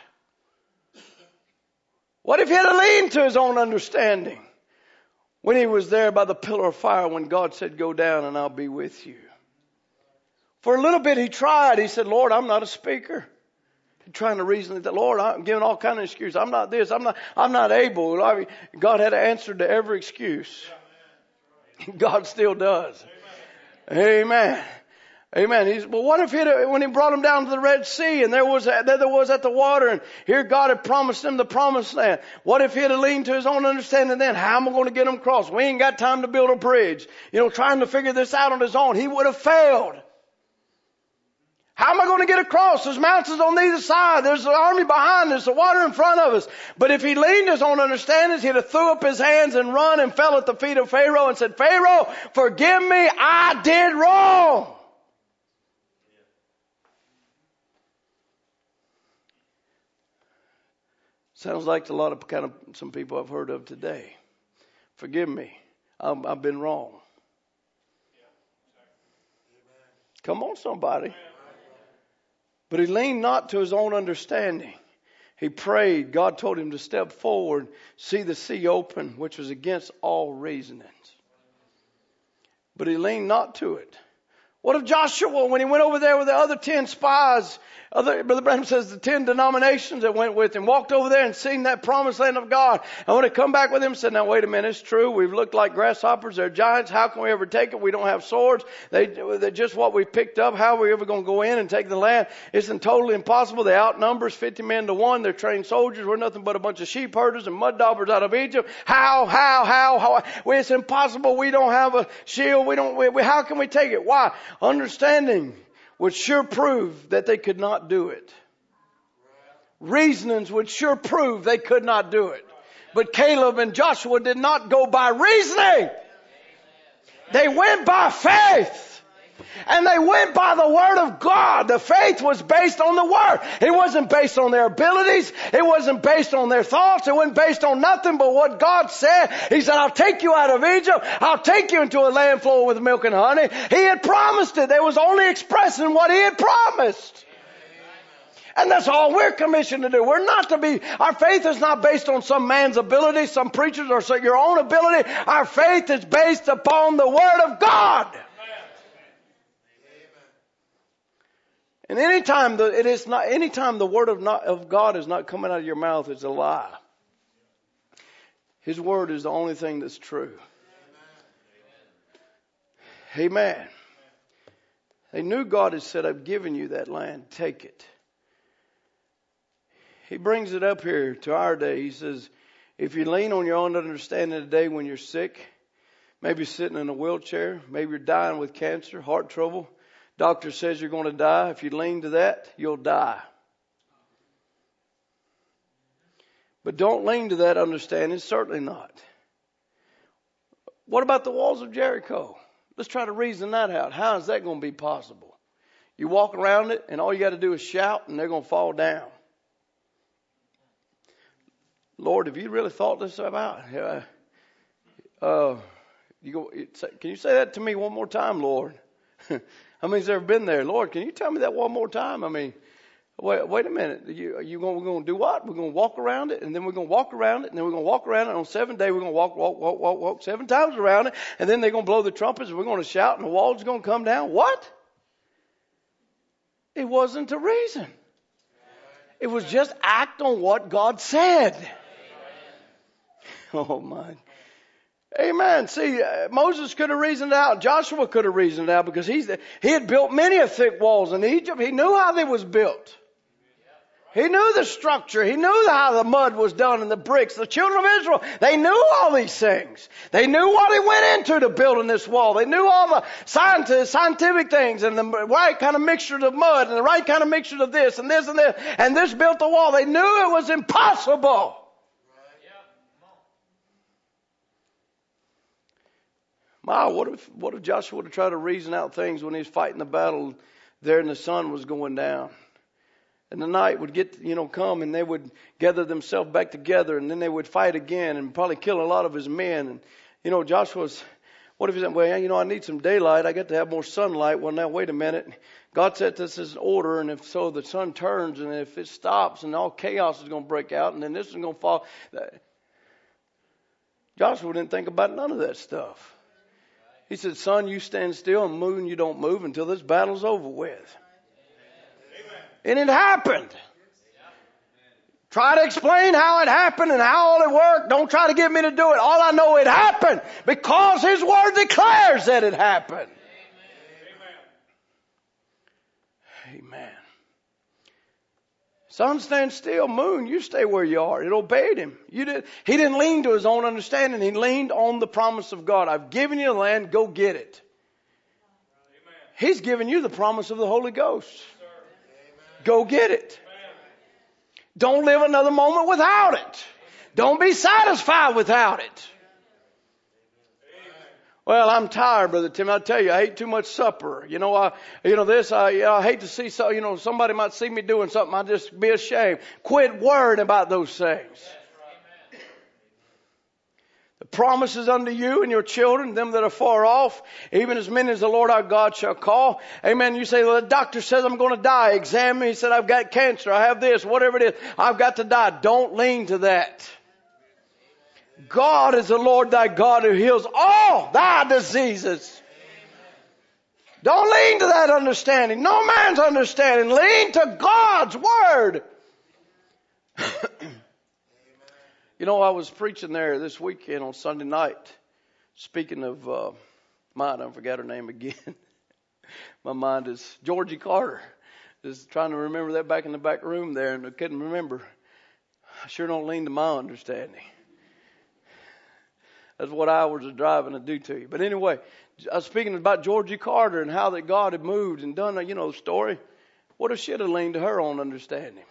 what if he'd have leaned to his own understanding? When he was there by the pillar of fire, when God said, go down and I'll be with you. For a little bit he tried. He said, Lord, I'm not a speaker. He's trying to reason that, Lord, I'm giving all kinds of excuses. I'm not this. I'm not able. God had an answer to every excuse. God still does. Amen. Amen. Well, what if when he brought him down to the Red Sea and there was at the water and here God had promised him the promised land. What if he'd have leaned to his own understanding then? How am I going to get him across? We ain't got time to build a bridge. Trying to figure this out on his own. He would have failed. How am I going to get across? There's mountains on either side. There's an army behind us. There's the water in front of us. But if he leaned his own understanding, he'd have threw up his hands and run and fell at the feet of Pharaoh and said, Pharaoh, forgive me. I did wrong. Sounds like a lot of some people I've heard of today. Forgive me. I've been wrong. Come on, somebody. But he leaned not to his own understanding. He prayed. God told him to step forward, see the sea open, which was against all reasonings. But he leaned not to it. What of Joshua when he went over there with the other 10 spies? Brother Branham says the 10 denominations that went with him walked over there and seen that promised land of God. And when they come back with him, said, now wait a minute, it's true. We've looked like grasshoppers. They're giants. How can we ever take it? We don't have swords. They're just what we picked up. How are we ever going to go in and take the land? It's totally impossible. They outnumber us 50 men to 1. They're trained soldiers. We're nothing but a bunch of sheep herders and mud daubers out of Egypt. How? It's impossible. We don't have a shield. How can we take it? Why? Understanding would sure prove that they could not do it. Reasonings would sure prove they could not do it. But Caleb and Joshua did not go by reasoning. They went by faith. And they went by the Word of God. The faith was based on the Word. It wasn't based on their abilities. It wasn't based on their thoughts. It wasn't based on nothing but what God said. He said, I'll take you out of Egypt. I'll take you into a land flowing with milk and honey. He had promised it. They was only expressing what He had promised. And that's all we're commissioned to do. Our faith is not based on some man's ability, some preachers, or your own ability. Our faith is based upon the Word of God. And anytime the word of God is not coming out of your mouth, it's a lie. His word is the only thing that's true. Amen. They knew God had said, I've given you that land. Take it. He brings it up here to our day. He says, if you lean on your own understanding today when you're sick, maybe sitting in a wheelchair, maybe you're dying with cancer, heart trouble, doctor says you're going to die. If you lean to that, you'll die. But don't lean to that understanding. Certainly not. What about the walls of Jericho? Let's try to reason that out. How is that going to be possible? You walk around it and all you got to do is shout and they're going to fall down. Lord, have you really thought this about? Can you say that to me one more time, Lord? How many's ever been there? Lord, can you tell me that one more time? I mean, wait a minute. We're going to do what? We're going to walk around it, and then we're going to walk around it, and then we're going to walk around it. On 7th day, we're going to walk 7 times around it, and then they're going to blow the trumpets, and we're going to shout, and the walls are going to come down. What? It wasn't a reason. It was just act on what God said. Oh my. Amen. See, Moses could have reasoned it out. Joshua could have reasoned it out because he had built many a thick walls in Egypt. He knew how they was built. He knew the structure. He knew how the mud was done and the bricks. The children of Israel, they knew all these things. They knew what he went into to building this wall. They knew all the scientific things and the right kind of mixture of mud and the right kind of mixture of this and this and this. And this built the wall. They knew it was impossible. What if Joshua would have tried to reason out things when he was fighting the battle there and the sun was going down? And the night would come and they would gather themselves back together and then they would fight again and probably kill a lot of his men. And, Joshua's, what if he said, well, I need some daylight. I got to have more sunlight. Well, now, wait a minute. God set this as an order, and if so, the sun turns, and if it stops, and all chaos is going to break out, and then this is going to fall. Joshua didn't think about none of that stuff. He said, sun, you stand still, and moon, you don't move until this battle's over with. And it happened. Try to explain how it happened and how all it worked. Don't try to get me to do it. All I know, it happened because His Word declares that it happened. Amen. Sun, stand still. Moon, you stay where you are. It obeyed Him. He didn't lean to his own understanding. He leaned on the promise of God. I've given you the land. Go get it. He's given you the promise of the Holy Ghost. Go get it. Don't live another moment without it. Don't be satisfied without it. Well, I'm tired, Brother Tim. I tell you, I ate too much supper. I hate to see somebody might see me doing something. I'll just be ashamed. Quit worrying about those things. The promises unto you and your children, them that are far off, even as many as the Lord our God shall call. Amen. You say, well, the doctor says I'm going to die. Examine me. He said, I've got cancer. I have this, whatever it is. I've got to die. Don't lean to that. God is the Lord thy God who heals all thy diseases. Don't lean to that understanding. No man's understanding. Lean to God's Word. I was preaching there this weekend on Sunday night. Speaking of mine, I forgot her name again. My mind is Georgie Carter. Just trying to remember that back in the back room there, and I couldn't remember. I sure don't lean to my understanding. That's what hours of driving to do to you. But anyway, I was speaking about Georgie Carter and how that God had moved and done the story. What if she'd have leaned to her own understanding?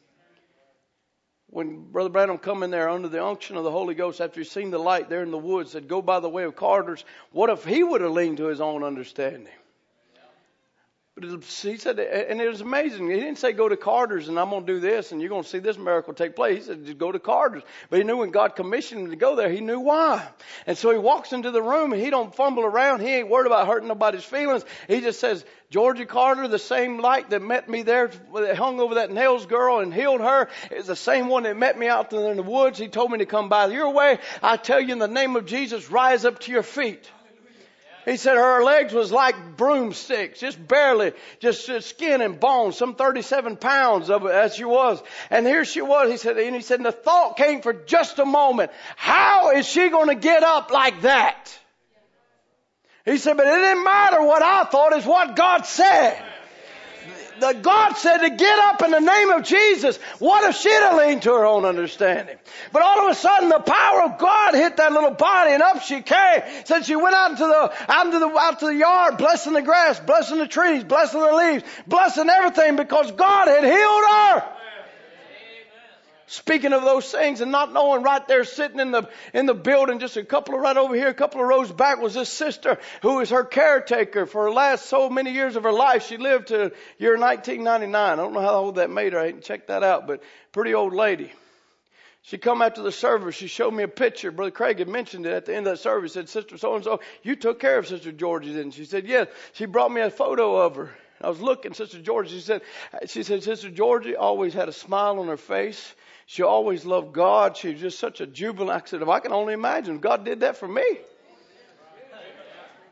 When Brother Branham come in there under the unction of the Holy Ghost after he'd seen the light there in the woods, said, go by the way of Carter's. What if he would have leaned to his own understanding? But he said, and it was amazing. He didn't say go to Carter's and I'm going to do this and you're going to see this miracle take place. He said just go to Carter's. But he knew when God commissioned him to go there, he knew why. And so he walks into the room and he don't fumble around. He ain't worried about hurting nobody's feelings. He just says, Georgie Carter, the same light that met me there, that hung over that Nails girl and healed her, is the same one that met me out there in the woods. He told me to come by your way. I tell you in the name of Jesus, rise up to your feet. He said her legs was like broomsticks, just barely, just skin and bones, some 37 pounds of it as she was. And here she was, he said, and the thought came for just a moment, how is she going to get up like that? He said, but it didn't matter what I thought, it's what God said. The God said to get up in the name of Jesus. What if she'd have leaned to her own understanding? But all of a sudden the power of God hit that little body and up she came. Said she went out to the yard, blessing the grass, blessing the trees, blessing the leaves, blessing everything because God had healed her. Speaking of those things and not knowing, right there sitting in the building, just a couple of right over here, a couple of rows back was this sister who was her caretaker for the last so many years of her life. She lived to year 1999. I don't know how old that made her. I didn't check that out, but pretty old lady. She come after the service. She showed me a picture. Brother Craig had mentioned it at the end of the service. He said, Sister so-and-so, you took care of Sister Georgie, didn't she? She said, yes. She brought me a photo of her. I was looking, Sister Georgie. She said, Sister Georgie always had a smile on her face. She always loved God. She was just such a jubilant. I said, if I can only imagine, God did that for me.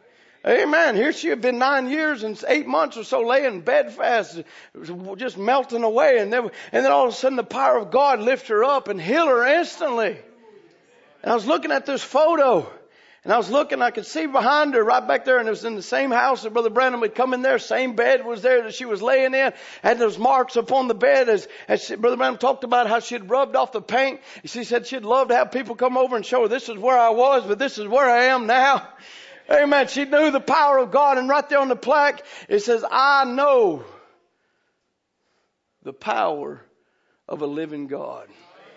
Amen. Here she had been 9 years and 8 months or so laying bedfast, just melting away. And then all of a sudden the power of God lifted her up and healed her instantly. And I was looking at this photo. And I was looking, I could see behind her right back there, and it was in the same house that Brother Branham had come in there. Same bed was there that she was laying in. And those marks upon the bed as Brother Branham talked about how she had rubbed off the paint. She said she'd love to have people come over and show her this is where I was, but this is where I am now. Amen. She knew the power of God. And right there on the plaque, it says, I know the power of a living God.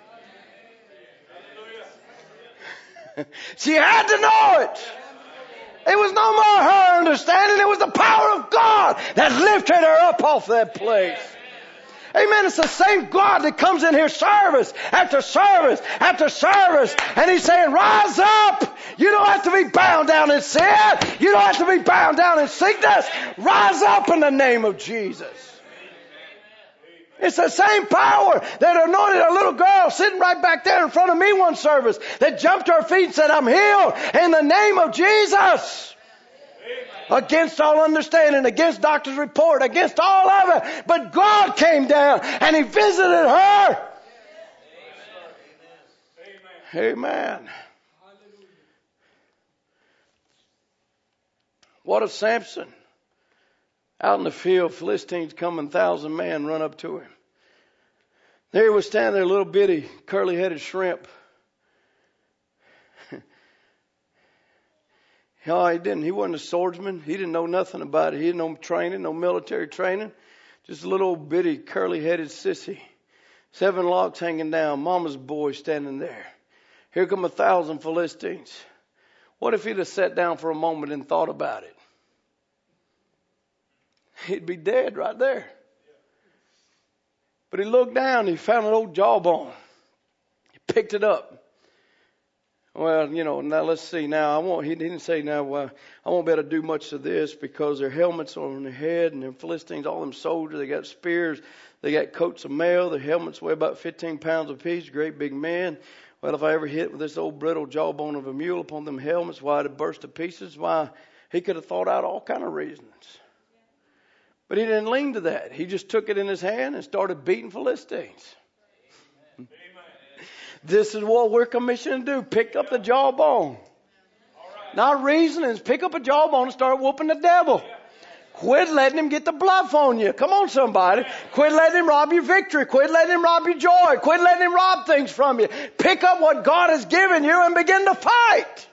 She had to know it. It was no more her understanding. It was the power of God that lifted her up off that place. Amen. It's the same God that comes in here service after service after service. And He's saying, rise up. You don't have to be bound down in sin. You don't have to be bound down in sickness. Rise up in the name of Jesus. It's the same power that anointed a little girl sitting right back there in front of me one service that jumped to her feet and said, I'm healed in the name of Jesus. Against all understanding, against doctor's report, against all of it. But God came down and He visited her. Amen. What of Samson? Out in the field, Philistines come, 1,000 men run up to him. There he was standing there, a little bitty, curly-headed shrimp. He wasn't a swordsman. He didn't know nothing about it. He didn't know training, no military training. Just a little bitty, curly-headed sissy. 7 locks hanging down, mama's boy standing there. Here come 1,000 Philistines. What if he'd have sat down for a moment and thought about it? He'd be dead right there. But he looked down, he found an old jawbone. He picked it up. Well, now let's see. He didn't say I won't be able to do much of this because their helmets are on their head and their Philistines, all them soldiers, they got spears, they got coats of mail, their helmets weigh about 15 pounds apiece, great big men. Well, if I ever hit with this old brittle jawbone of a mule upon them helmets, why it'd burst to pieces? Why, he could have thought out all kind of reasons. But he didn't lean to that. He just took it in his hand and started beating Philistines. Amen. This is what we're commissioned to do. Pick up the jawbone. Not reasonings. Pick up a jawbone and start whooping the devil. Quit letting him get the bluff on you. Come on, somebody. Quit letting him rob your victory. Quit letting him rob your joy. Quit letting him rob things from you. Pick up what God has given you and begin to fight.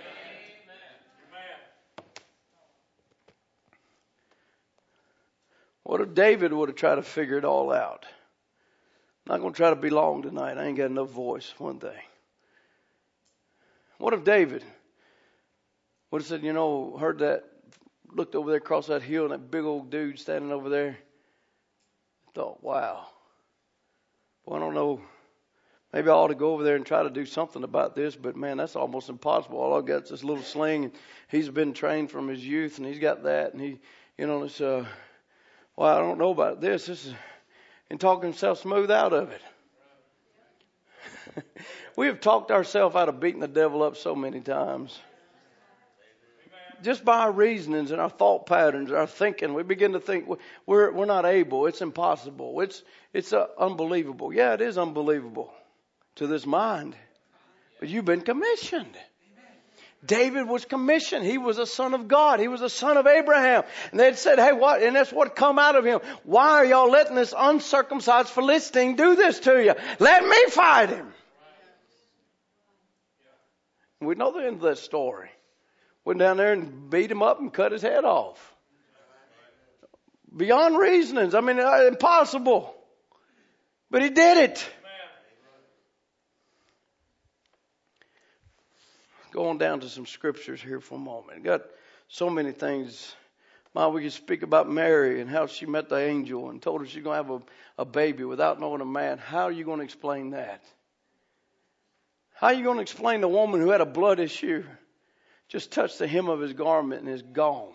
What if David would have tried to figure it all out? I'm not going to try to be long tonight. I ain't got enough voice, one thing. What if David would have said, heard that, looked over there across that hill and that big old dude standing over there. Thought, wow. Well, I don't know. Maybe I ought to go over there and try to do something about this, but man, that's almost impossible. All I got is this little sling, and he's been trained from his youth, and he's got that, and he, it's, well, I don't know about this. This is, and talking himself smooth out of it. We have talked ourselves out of beating the devil up so many times. Just by our reasonings and our thought patterns, our thinking, we begin to think we're not able. It's impossible. It's unbelievable. Yeah, it is unbelievable to this mind. But you've been commissioned. David was commissioned. He was a son of God. He was a son of Abraham. And they'd said, hey, what? And that's what come out of him. Why are y'all letting this uncircumcised Philistine do this to you? Let me fight him. We know the end of that story. Went down there and beat him up and cut his head off. Beyond reasonings. I mean, impossible. But he did it. Going down to some scriptures here for a moment. Got so many things. We could speak about Mary and how she met the angel and told her she's going to have a baby without knowing a man. How are you going to explain that? How are you going to explain the woman who had a blood issue? Just touched the hem of his garment and is gone.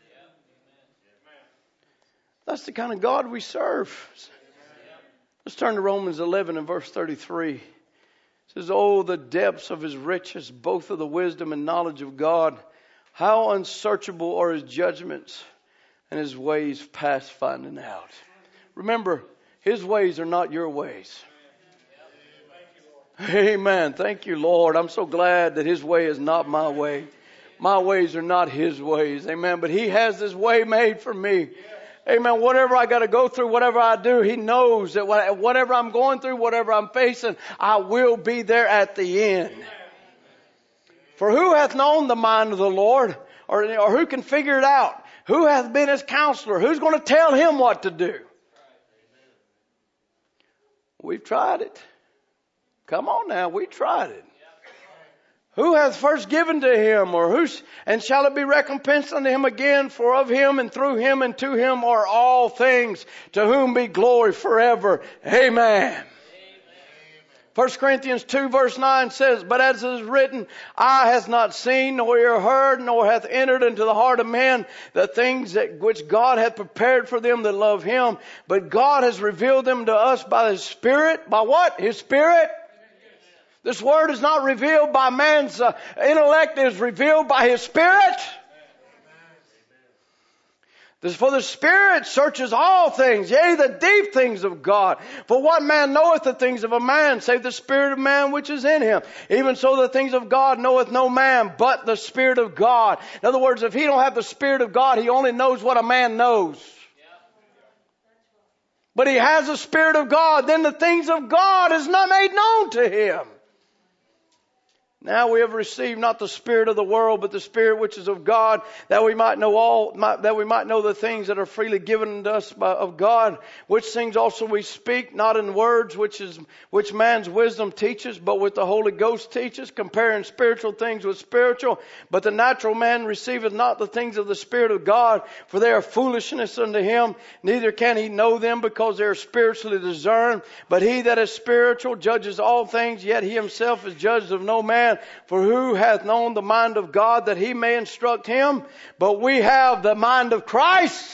That's the kind of God we serve. Let's turn to Romans 11 and verse 33. It says, oh, the depths of his riches, both of the wisdom and knowledge of God. How unsearchable are his judgments and his ways past finding out. Remember, his ways are not your ways. Amen. Thank you, Lord. I'm so glad that his way is not my way. My ways are not his ways. Amen. But he has this way made for me. Amen. Whatever I got to go through, whatever I do, he knows that whatever I'm going through, whatever I'm facing, I will be there at the end. For who hath known the mind of the Lord? Or who can figure it out? Who hath been his counselor? Who's going to tell him what to do? We've tried it. Come on now, we tried it. Who hath first given to him, and shall it be recompensed unto him again? For of him and through him and to him are all things, to whom be glory forever. Amen. 1 Corinthians 2 verse 9 says, but as it is written, eye hath not seen, nor ear heard, nor hath entered into the heart of man the things which God hath prepared for them that love him. But God has revealed them to us by his Spirit. By what? His Spirit. This word is not revealed by man's intellect. It is revealed by his Spirit. For the Spirit searches all things, yea, the deep things of God. For what man knoweth the things of a man, save the Spirit of man which is in him? Even so the things of God knoweth no man, but the Spirit of God. In other words, if he don't have the Spirit of God, he only knows what a man knows. But he has the Spirit of God, then the things of God is not made known to him. Now we have received not the spirit of the world, but the Spirit which is of God, that we might know the things that are freely given to us of God. Which things also we speak, not in words which man's wisdom teaches, but with the Holy Ghost teaches, comparing spiritual things with spiritual. But the natural man receiveth not the things of the Spirit of God, for they are foolishness unto him. Neither can he know them, because they are spiritually discerned. But he that is spiritual judges all things, yet he himself is judged of no man. For who hath known the mind of God, that he may instruct him? But we have the mind of Christ.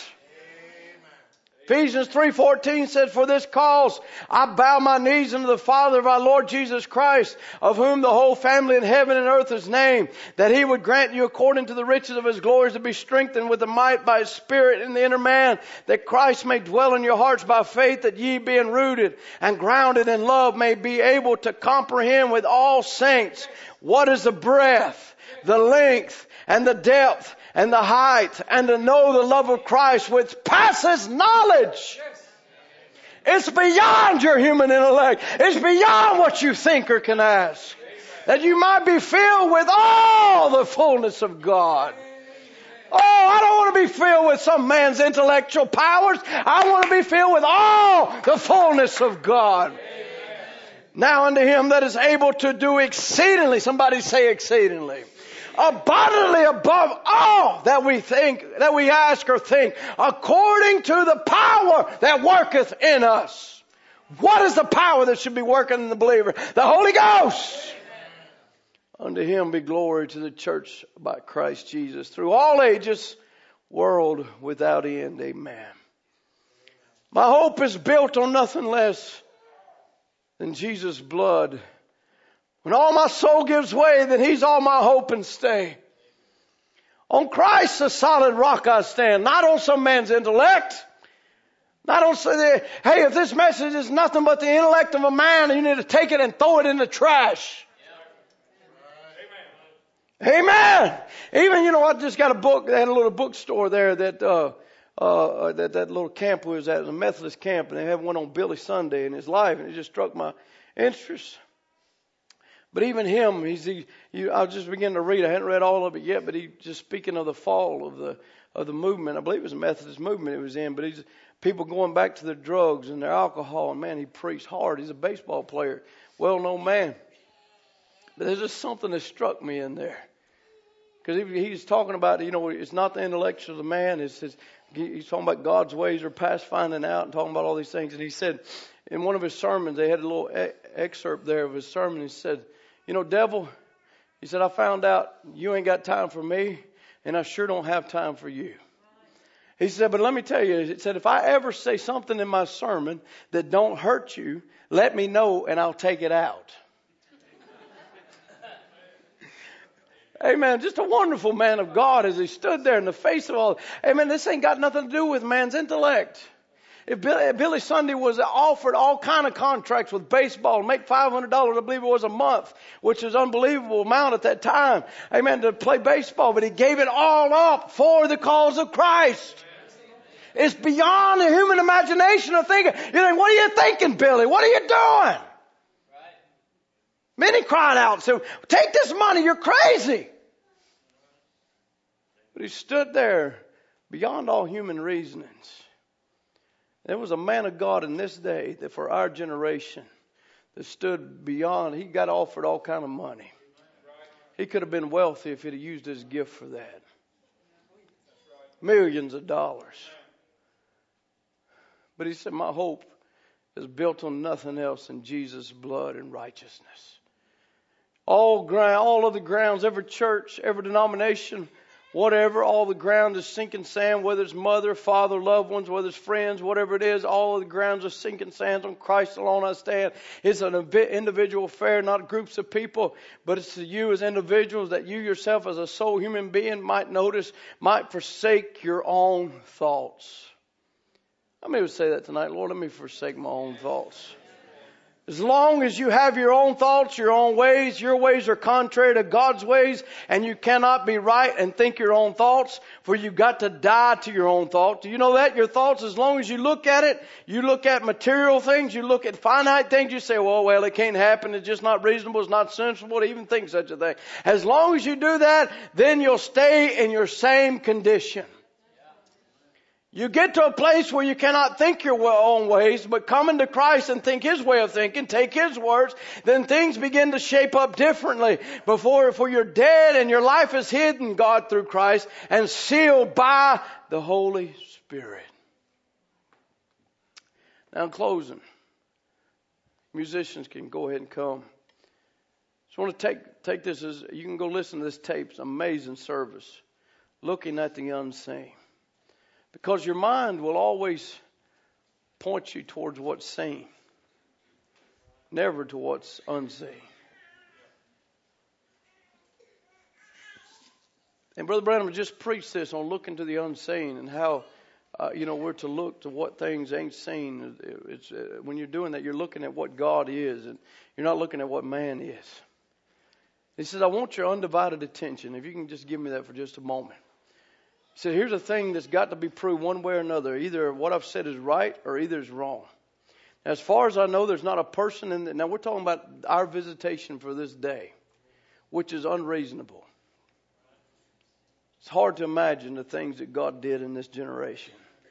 Ephesians 3:14 says, for this cause I bow my knees unto the Father of our Lord Jesus Christ, of whom the whole family in heaven and earth is named, that he would grant you according to the riches of his glories to be strengthened with the might by his Spirit in the inner man, that Christ may dwell in your hearts by faith, that ye being rooted and grounded in love may be able to comprehend with all saints what is the breadth, the length, and the depth, and the height, and to know the love of Christ which passes knowledge. It's beyond your human intellect. It's beyond what you think or can ask. That you might be filled with all the fullness of God. Oh, I don't want to be filled with some man's intellectual powers. I want to be filled with all the fullness of God. Now unto him that is able to do exceedingly, somebody say exceedingly, abundantly above all that we think, that we ask or think, according to the power that worketh in us. What is the power that should be working in the believer? The Holy Ghost. Unto him be glory to the church by Christ Jesus through all ages, world without end. Amen. My hope is built on nothing less than Jesus' blood. When all my soul gives way, then he's all my hope and stay. On Christ, the solid rock I stand, not on some man's intellect. Not on, hey, if this message is nothing but the intellect of a man, you need to take it and throw it in the trash. Amen. Even, I just got a book. They had a little bookstore there that little camp was at, a Methodist camp, and they had one on Billy Sunday in his life, and it just struck my interest. But even him, I was just beginning to read. I hadn't read all of it yet, but he just speaking of the fall of the movement. I believe it was a Methodist movement it was in, but he's people going back to their drugs and their alcohol. And man, he preached hard. He's a baseball player, well-known man. But there's just something that struck me in there. Because he's talking about, it's not the intellect of the man. He's talking about God's ways are past finding out and talking about all these things. And he said, in one of his sermons, they had a little excerpt there of his sermon. He said, devil, he said, I found out you ain't got time for me, and I sure don't have time for you. He said, but let me tell you, he said, if I ever say something in my sermon that don't hurt you, let me know and I'll take it out. Amen. Just a wonderful man of God as he stood there in the face of all. Amen. This ain't got nothing to do with man's intellect. If Billy Sunday was offered all kind of contracts with baseball, make $500, I believe it was a month, which is an unbelievable amount at that time. Amen. To play baseball, but he gave it all up for the cause of Christ. It's beyond the human imagination of thinking. You think, what are you thinking, Billy? What are you doing? Many cried out and said, take this money, you're crazy. But he stood there beyond all human reasonings. There was a man of God in this day that for our generation that stood beyond. He got offered all kind of money. He could have been wealthy if he'd have used his gift for that. Millions of dollars. But he said, my hope is built on nothing else than Jesus' blood and righteousness. All other grounds, every church, every denomination, whatever, all the ground is sinking sand, whether it's mother, father, loved ones, whether it's friends, whatever it is, all of the grounds are sinking sand. On Christ alone I stand. It's an individual affair, not groups of people, but it's to you as individuals that you yourself as a soul human being might notice, might forsake your own thoughts. How many would say that tonight? Lord, let me forsake my own thoughts. As long as you have your own thoughts, your own ways, your ways are contrary to God's ways, and you cannot be right and think your own thoughts, for you've got to die to your own thoughts. Do you know that? Your thoughts, as long as you look at it, you look at material things, you look at finite things, you say, well, it can't happen, it's just not reasonable, it's not sensible to even think such a thing. As long as you do that, then you'll stay in your same condition. You get to a place where you cannot think your own ways, but come into Christ and think His way of thinking, take His words, then things begin to shape up differently. For you're dead and your life is hidden, God, through Christ and sealed by the Holy Spirit. Now in closing, musicians can go ahead and come. Just want to take this as, you can go listen to this tape. It's an amazing service. Looking at the unseen. Because your mind will always point you towards what's seen, never to what's unseen. And Brother Branham just preached this on looking to the unseen and how, we're to look to what things ain't seen. It's when you're doing that, you're looking at what God is, and you're not looking at what man is. He says, I want your undivided attention. If you can just give me that for just a moment. He said, here's a thing that's got to be proved one way or another. Either what I've said is right or either it's wrong. Now, as far as I know, there's not a person in now we're talking about our visitation for this day, which is unreasonable. It's hard to imagine the things that God did in this generation.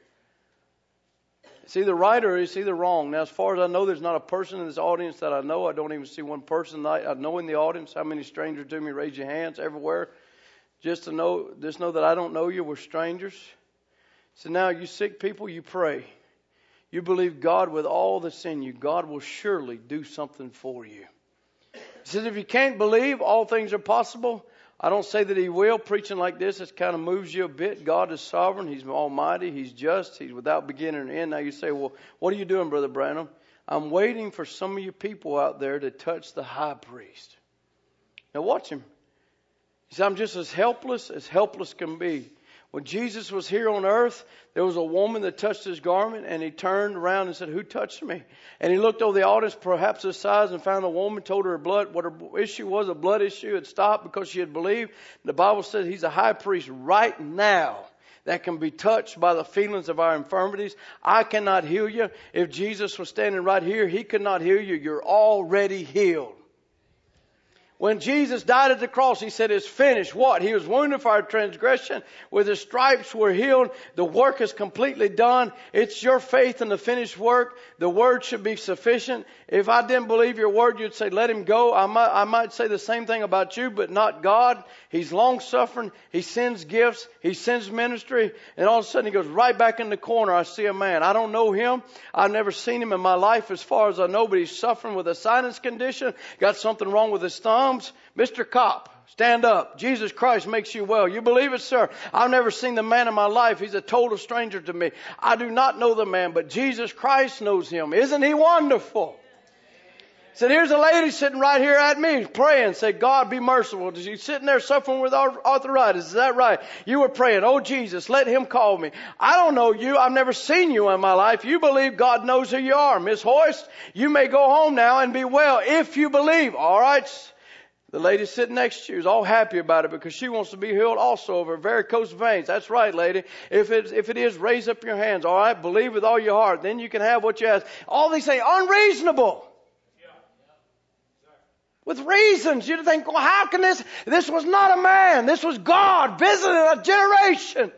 It's either right or it's either wrong. Now, as far as I know, there's not a person in this audience that I know. I don't even see one person I know in the audience. How many strangers to me? Raise your hands everywhere. Just know that I don't know you. We're strangers. So now you sick people, you pray. You believe God with all that's in you. God will surely do something for you. He says if you can't believe all things are possible, I don't say that He will. Preaching like this, it kind of moves you a bit. God is sovereign. He's almighty. He's just. He's without beginning and end. Now you say, well, what are you doing, Brother Branham? I'm waiting for some of you people out there to touch the high priest. Now watch him. He said, I'm just as helpless can be. When Jesus was here on earth, there was a woman that touched His garment, and He turned around and said, who touched me? And He looked over the audience, perhaps this size, and found a woman, told her what her issue was, a blood issue, had stopped because she had believed. The Bible says He's a high priest right now that can be touched by the feelings of our infirmities. I cannot heal you. If Jesus was standing right here, He could not heal you. You're already healed. When Jesus died at the cross, He said, it's finished. What? He was wounded for our transgression. With His stripes we're healed. The work is completely done. It's your faith in the finished work. The word should be sufficient. If I didn't believe your word, you'd say, let Him go. I might say the same thing about you, but not God. He's long-suffering. He sends gifts. He sends ministry. And all of a sudden He goes right back in the corner. I see a man. I don't know him. I've never seen him in my life as far as I know, but he's suffering with a sinus condition. Got something wrong with his thumb. Mr. Cop, stand up. Jesus Christ makes you well. You believe it, sir? I've never seen the man in my life. He's a total stranger to me. I do not know the man, but Jesus Christ knows him. Isn't He wonderful? Said, here's a lady sitting right here at me praying. Said, God be merciful. She's sitting there suffering with arthritis. Is that right? You were praying, oh Jesus, let him call me. I don't know you. I've never seen you in my life. You believe God knows who you are. Miss Hoist, you may go home now and be well if you believe. All right. The lady sitting next to you is all happy about it because she wants to be healed also of her varicose veins. That's right, lady. If it is, raise up your hands. All right. Believe with all your heart. Then you can have what you ask. All these things unreasonable. With reasons. You'd think, well, how can this was not a man. This was God visiting a generation. Amen.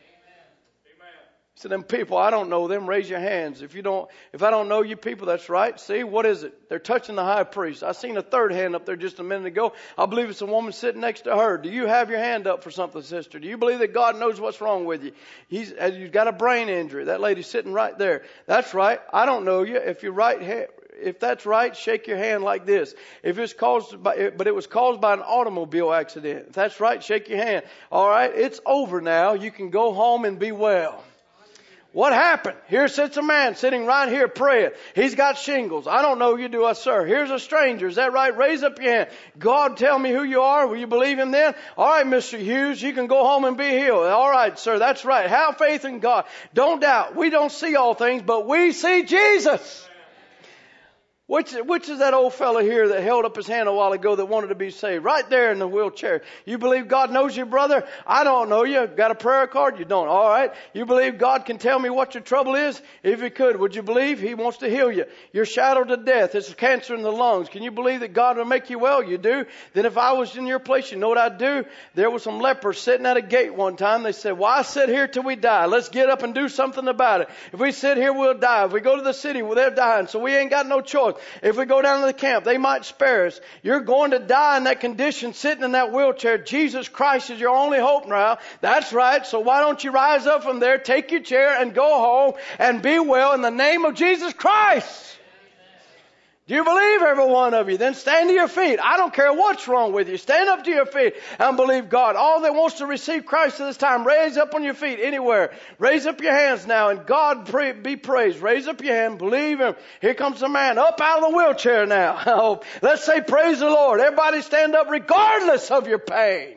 So them people, I don't know them, raise your hands. If I don't know you people, that's right. See, what is it? They're touching the high priest. I seen a third hand up there just a minute ago. I believe it's a woman sitting next to her. Do you have your hand up for something, sister? Do you believe that God knows what's wrong with you? You've got a brain injury. That lady's sitting right there. That's right. I don't know you. If that's right, shake your hand like this. But it was caused by an automobile accident. If that's right, shake your hand. All right, it's over now. You can go home and be well. What happened? Here sits a man sitting right here praying. He's got shingles. I don't know you, do I, sir? Here's a stranger. Is that right? Raise up your hand. God, tell me who you are. Will you believe him then? All right, Mr. Hughes, you can go home and be healed. All right, sir, that's right. Have faith in God. Don't doubt. We don't see all things, but we see Jesus. Which is that old fellow here that held up his hand a while ago that wanted to be saved? Right there in the wheelchair. You believe God knows you, brother? I don't know you. Got a prayer card? You don't. All right. You believe God can tell me what your trouble is? If he could, would you believe he wants to heal you? You're shadowed to death. It's cancer in the lungs. Can you believe that God will make you well? You do. Then if I was in your place, you know what I'd do? There was some lepers sitting at a gate one time. They said, why sit here till we die? Let's get up and do something about it. If we sit here, we'll die. If we go to the city, well, they're dying. So we ain't got no choice. If we go down to the camp, they might spare us. You're going to die in that condition, sitting in that wheelchair. Jesus Christ is your only hope now. That's right. So why don't you rise up from there, take your chair, and go home and be well in the name of Jesus Christ? Do you believe, every one of you? Then stand to your feet. I don't care what's wrong with you. Stand up to your feet and believe God. All that wants to receive Christ at this time, raise up on your feet anywhere. Raise up your hands now, and God be praised. Raise up your hand. Believe him. Here comes the man up out of the wheelchair now. Oh, let's say praise the Lord. Everybody stand up regardless of your pain.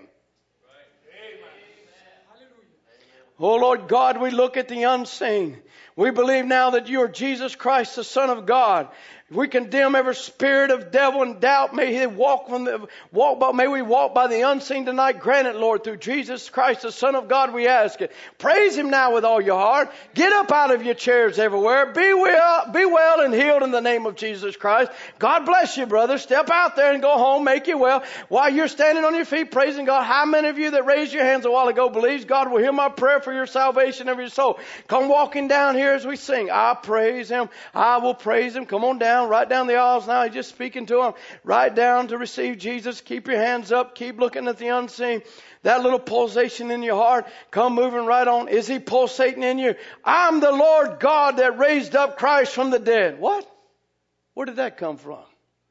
Oh, Lord God, we look at the unseen. We believe now that you are Jesus Christ, the Son of God. We condemn every spirit of devil and doubt. May we walk by the unseen tonight. Grant it, Lord, through Jesus Christ, the Son of God, we ask it. Praise him now with all your heart. Get up out of your chairs everywhere. Be well and healed in the name of Jesus Christ. God bless you, brother. Step out there and go home. Make you well. While you're standing on your feet praising God, how many of you that raised your hands a while ago believes God will hear my prayer for your salvation of your soul? Come walking down here as we sing. I praise him. I will praise him. Come on down. Right down the aisles now. He's just speaking to them. Right down to receive Jesus. Keep your hands up. Keep looking at the unseen. That little pulsation in your heart. Come moving right on. Is he pulsating in you? I'm the Lord God that raised up Christ from the dead. What? Where did that come from?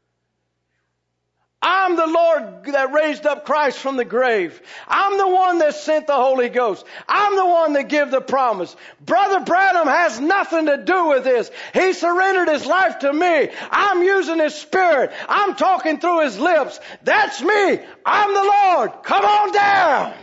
I'm the Lord that raised up Christ from the grave. I'm the one that sent the Holy Ghost. I'm the one that gave the promise. Brother Branham has nothing to do with this. He surrendered his life to me. I'm using his spirit. I'm talking through his lips. That's me. I'm the Lord. Come on down.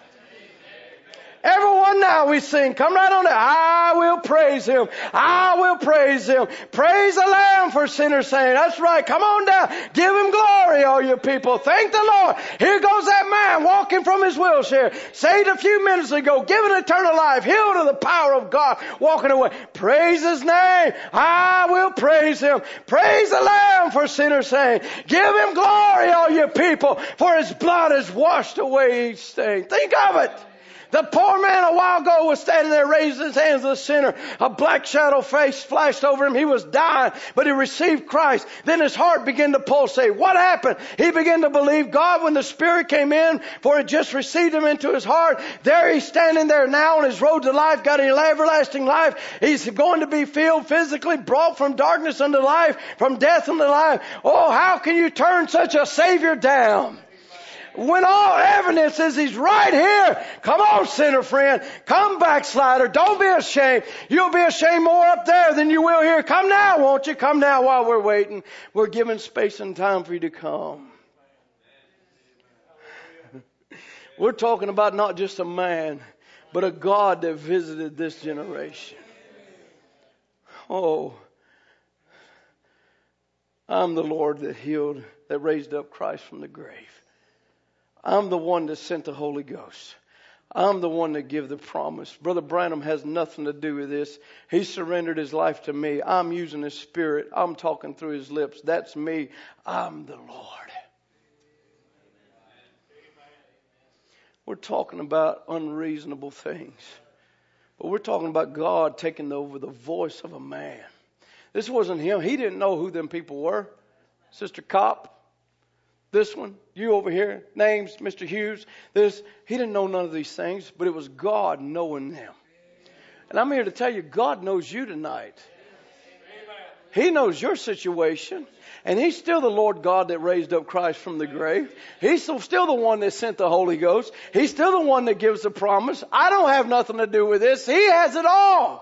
Everyone now we sing. Come right on down. I will praise him. I will praise him. Praise the Lamb for sinners saying. That's right. Come on down. Give him glory, all you people. Thank the Lord. Here goes that man walking from his wheelchair. Saved a few minutes ago. Given eternal life. Healed of the power of God. Walking away. Praise his name. I will praise him. Praise the Lamb for sinners saying. Give him glory, all you people. For his blood has washed away each stain. Think of it. The poor man a while ago was standing there raising his hands to the sinner. A black shadow face flashed over him. He was dying, but he received Christ. Then his heart began to pulsate. What happened? He began to believe God when the Spirit came in, for it just received him into his heart. There he's standing there now on his road to life, got an everlasting life. He's going to be filled physically, brought from darkness unto life, from death unto life. Oh, how can you turn such a Savior down? When all evidence is He's right here. Come on, sinner friend. Come, backslider. Don't be ashamed. You'll be ashamed more up there than you will here. Come now, won't you? Come now while we're waiting. We're giving space and time for you to come. We're talking about not just a man, but a God that visited this generation. Oh, I'm the Lord that healed, that raised up Christ from the grave. I'm the one that sent the Holy Ghost. I'm the one that give the promise. Brother Branham has nothing to do with this. He surrendered his life to me. I'm using His Spirit. I'm talking through His lips. That's me. I'm the Lord. We're talking about unreasonable things. But we're talking about God taking over the voice of a man. This wasn't him. He didn't know who them people were. Sister Kopp. This one, you over here, names, Mr. Hughes, this. He didn't know none of these things, but it was God knowing them. And I'm here to tell you, God knows you tonight. He knows your situation. And He's still the Lord God that raised up Christ from the grave. He's still the one that sent the Holy Ghost. He's still the one that gives the promise. I don't have nothing to do with this. He has it all.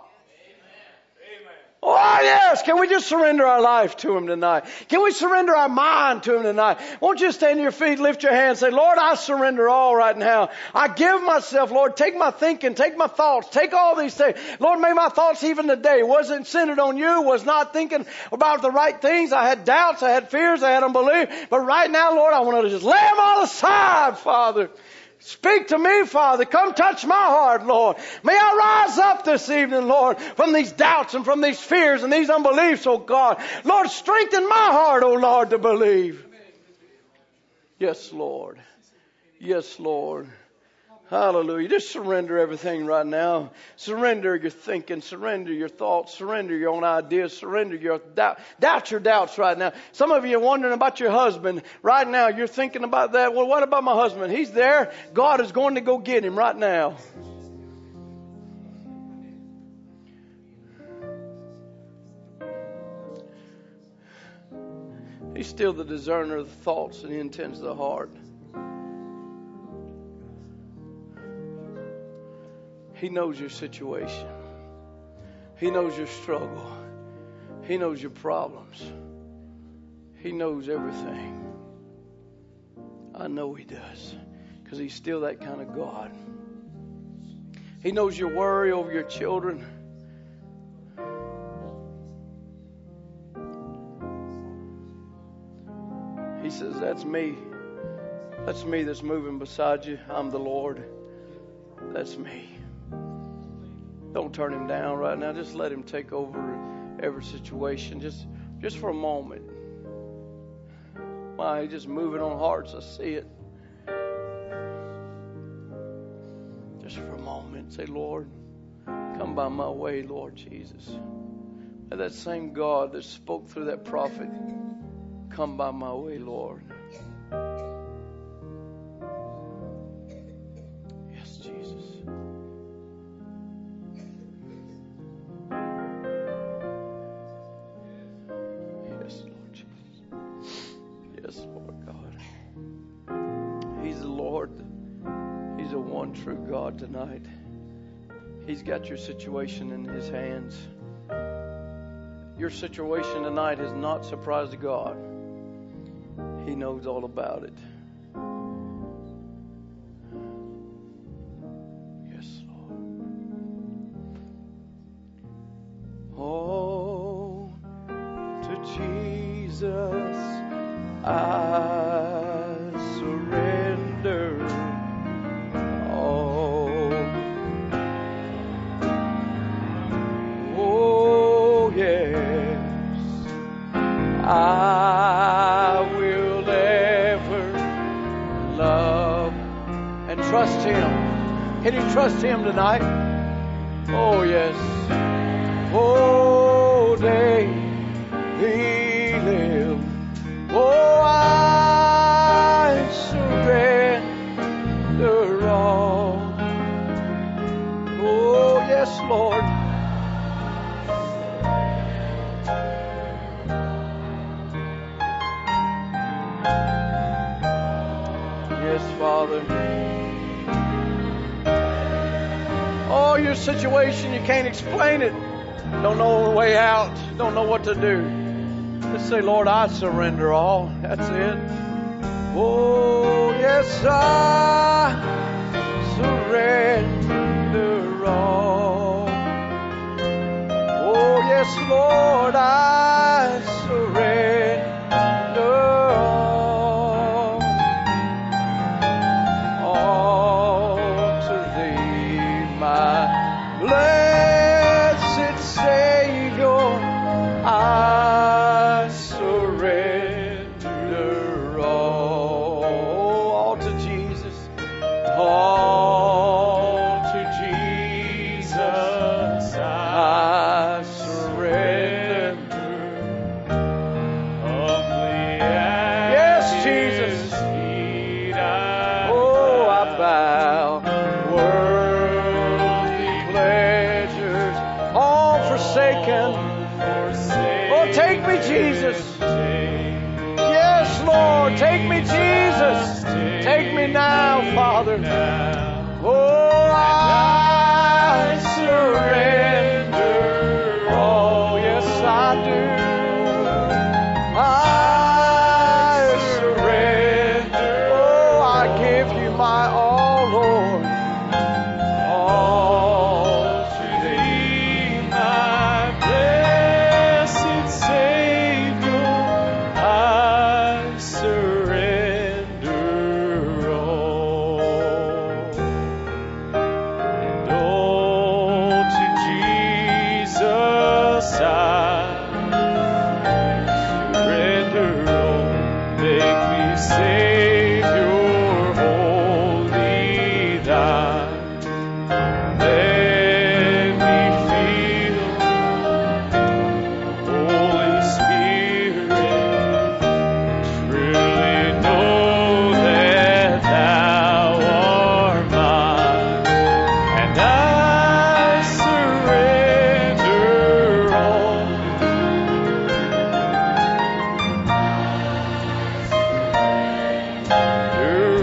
Oh, yes. Can we just surrender our life to Him tonight? Can we surrender our mind to Him tonight? Won't you stand to your feet, lift your hands, say, Lord, I surrender all right now. I give myself, Lord. Take my thinking, take my thoughts, take all these things. Lord, may my thoughts even today wasn't centered on You, was not thinking about the right things. I had doubts, I had fears, I had unbelief. But right now, Lord, I want to just lay them all aside, Father. Speak to me, Father. Come touch my heart, Lord. May I rise up this evening, Lord, from these doubts and from these fears and these unbeliefs, oh God. Lord, strengthen my heart, oh Lord, to believe. Yes, Lord. Yes, Lord. Hallelujah. Just surrender everything right now. Surrender your thinking. Surrender your thoughts. Surrender your own ideas. Surrender your doubt. Doubt your doubts right now. Some of you are wondering about your husband. Right now, you're thinking about that. Well, what about my husband? He's there. God is going to go get him right now. He's still the discerner of the thoughts and the intents of the heart. He knows your situation. He knows your struggle. He knows your problems. He knows everything. I know He does, because He's still that kind of God. He knows your worry over your children. He says, that's me. That's me that's moving beside you. I'm the Lord. That's me. Don't turn Him down right now. Just let Him take over every situation. Just for a moment. Why, He's just moving on hearts. I see it. Just for a moment. Say, Lord, come by my way, Lord Jesus. And that same God that spoke through that prophet, come by my way, Lord. True God tonight. He's got your situation in His hands. Your situation tonight has not surprised God. He knows all about it. Yes, Lord. Oh, to Jesus I surrender. I will ever love and trust Him. Can you trust Him tonight? Oh, yes. Oh, they live. Oh, I surrender all. Oh, yes, Lord. Yes, know your situation, you can't explain it, don't know the way out, don't know what to do, just say, Lord, I surrender all. That's it. Oh, yes, I surrender all. Oh, yes, Lord, I surrender all to Thee, my blessed Savior. I surrender all to Jesus, all to Jesus. I surrender humbly. Yes, Jesus. Oh, I bow. Worldly pleasures, all forsaken. Oh, take me, Jesus. Yes, Lord, take me, Jesus. Take me now, Father. Oh, I surrender. Oh, yes, I do. I surrender. Oh, I give you my all, Lord. All to Thee, my blessed Savior. I surrender all. And all to Jesus I surrender all. Make me Savior, wholly Thine. Let me feel Holy Spirit. Truly know that Thou art mine, and I surrender all. You're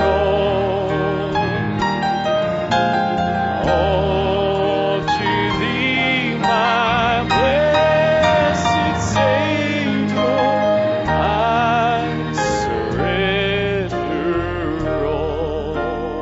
all to Thee, my blessed Savior. I surrender all.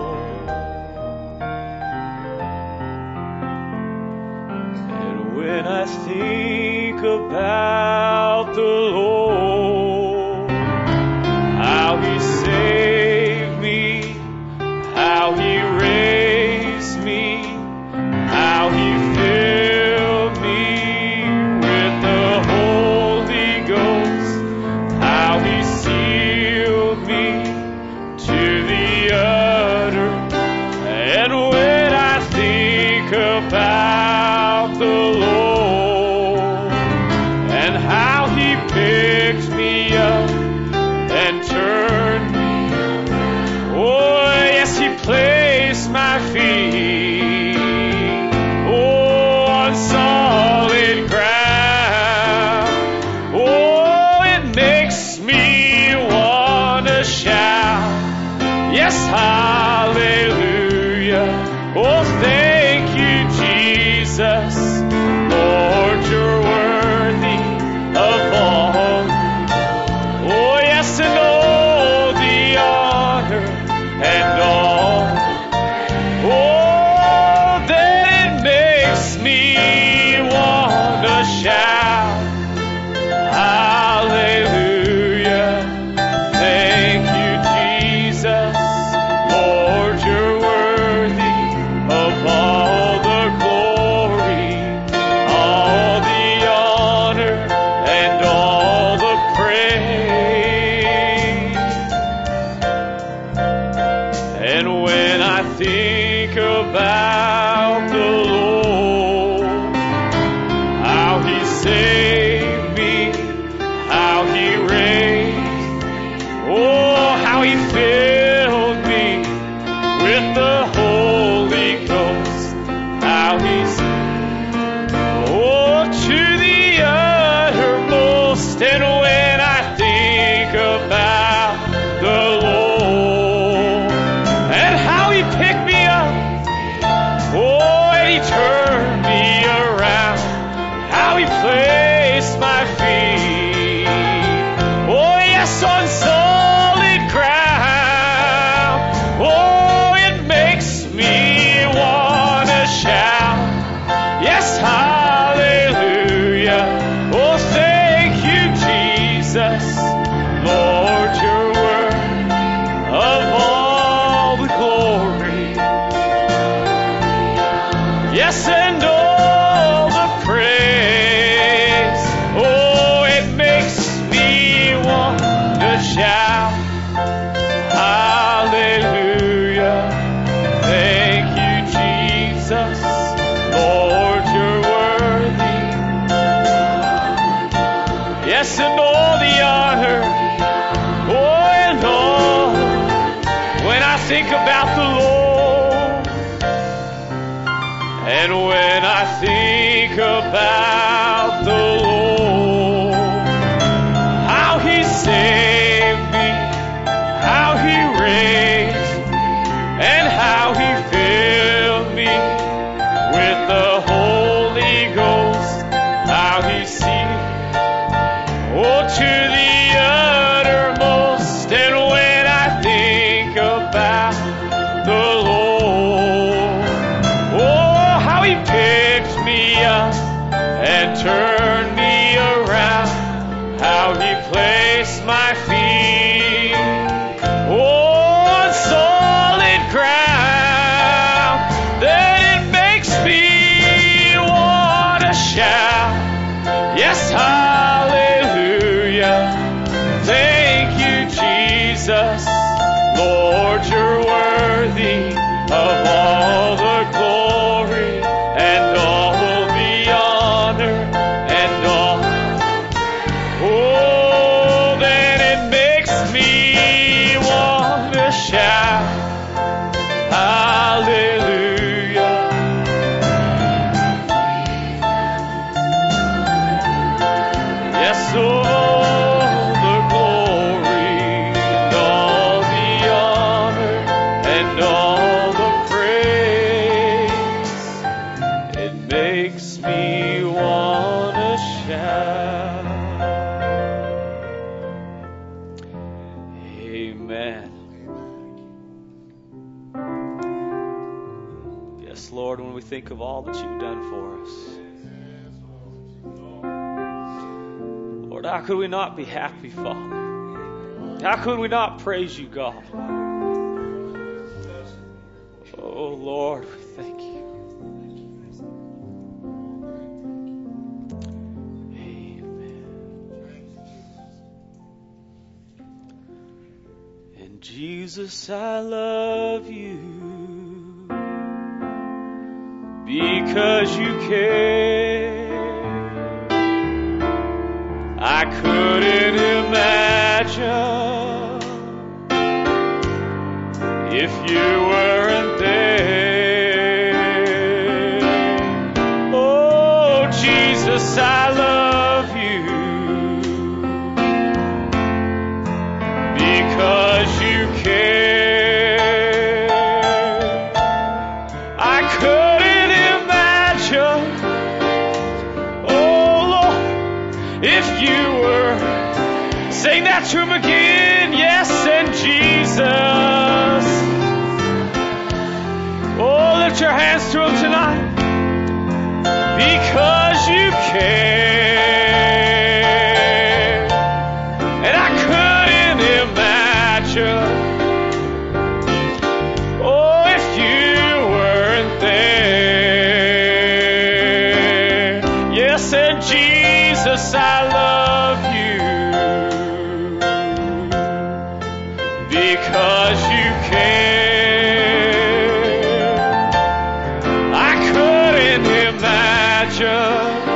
And when I think about the Lord, how He saved me, how He raised me, how He filled me with the Holy Ghost, how He sealed me to the utter. And when I think about the Lord and how He picked me up and turned me, oh yes, He placed my feet, oh, on solid ground. Oh, it makes me want to shout, yes, hallelujah. Oh, thank you, Jesus. Lord, You're worthy of all. Oh, yes, and all the honor and all. Oh, that it makes me want to shout, hallelujah. Thank you, Jesus. Lord, You're worthy of all the glory, all the honor, and all the praise. And when I think about the Lord, how He saved me, how He raised, oh, how He filled me with the Holy Ghost, how He's, oh, to the uttermost. And when I think about the Lord and how He picked me up Yes, and all the praise. Oh, it makes me want to shout, hallelujah. Thank you, Jesus. Lord, you're worthy. Yes, and all the honor. Oh, and all. When I think about the Lord, and when I think about the Lord, how He saved me, how He raised, and how He filled me with the Holy Ghost, how He sees, oh, to the uttermost. And when I think about the Lord, oh, how He picked me up and turned me around, how He placed my feet, oh, on solid ground, then it makes me want to shout, yes, hallelujah. Thank you, Jesus. Lord, you're worthy of all the glory and all the honor and all. Oh, then it makes me want to shout, hallelujah. Yes, all the glory and all the honor and all the praise. It makes me want to shout. Amen. Yes, Lord, when we think of all that you've done for us, Lord, how could we not be happy, Father? How could we not praise you, God? Oh, Lord, we thank you. Amen. And Jesus, I love you because you care. I couldn't imagine if you weren't there. Oh, Jesus, I love you because you care. I couldn't imagine, oh Lord, if you were. Sing that to him again. Yes, and Jesus. Oh, lift your hands to him tonight. Because you care. And I couldn't imagine, oh, if you weren't there. Yes, and Jesus, I love you because you care. I couldn't imagine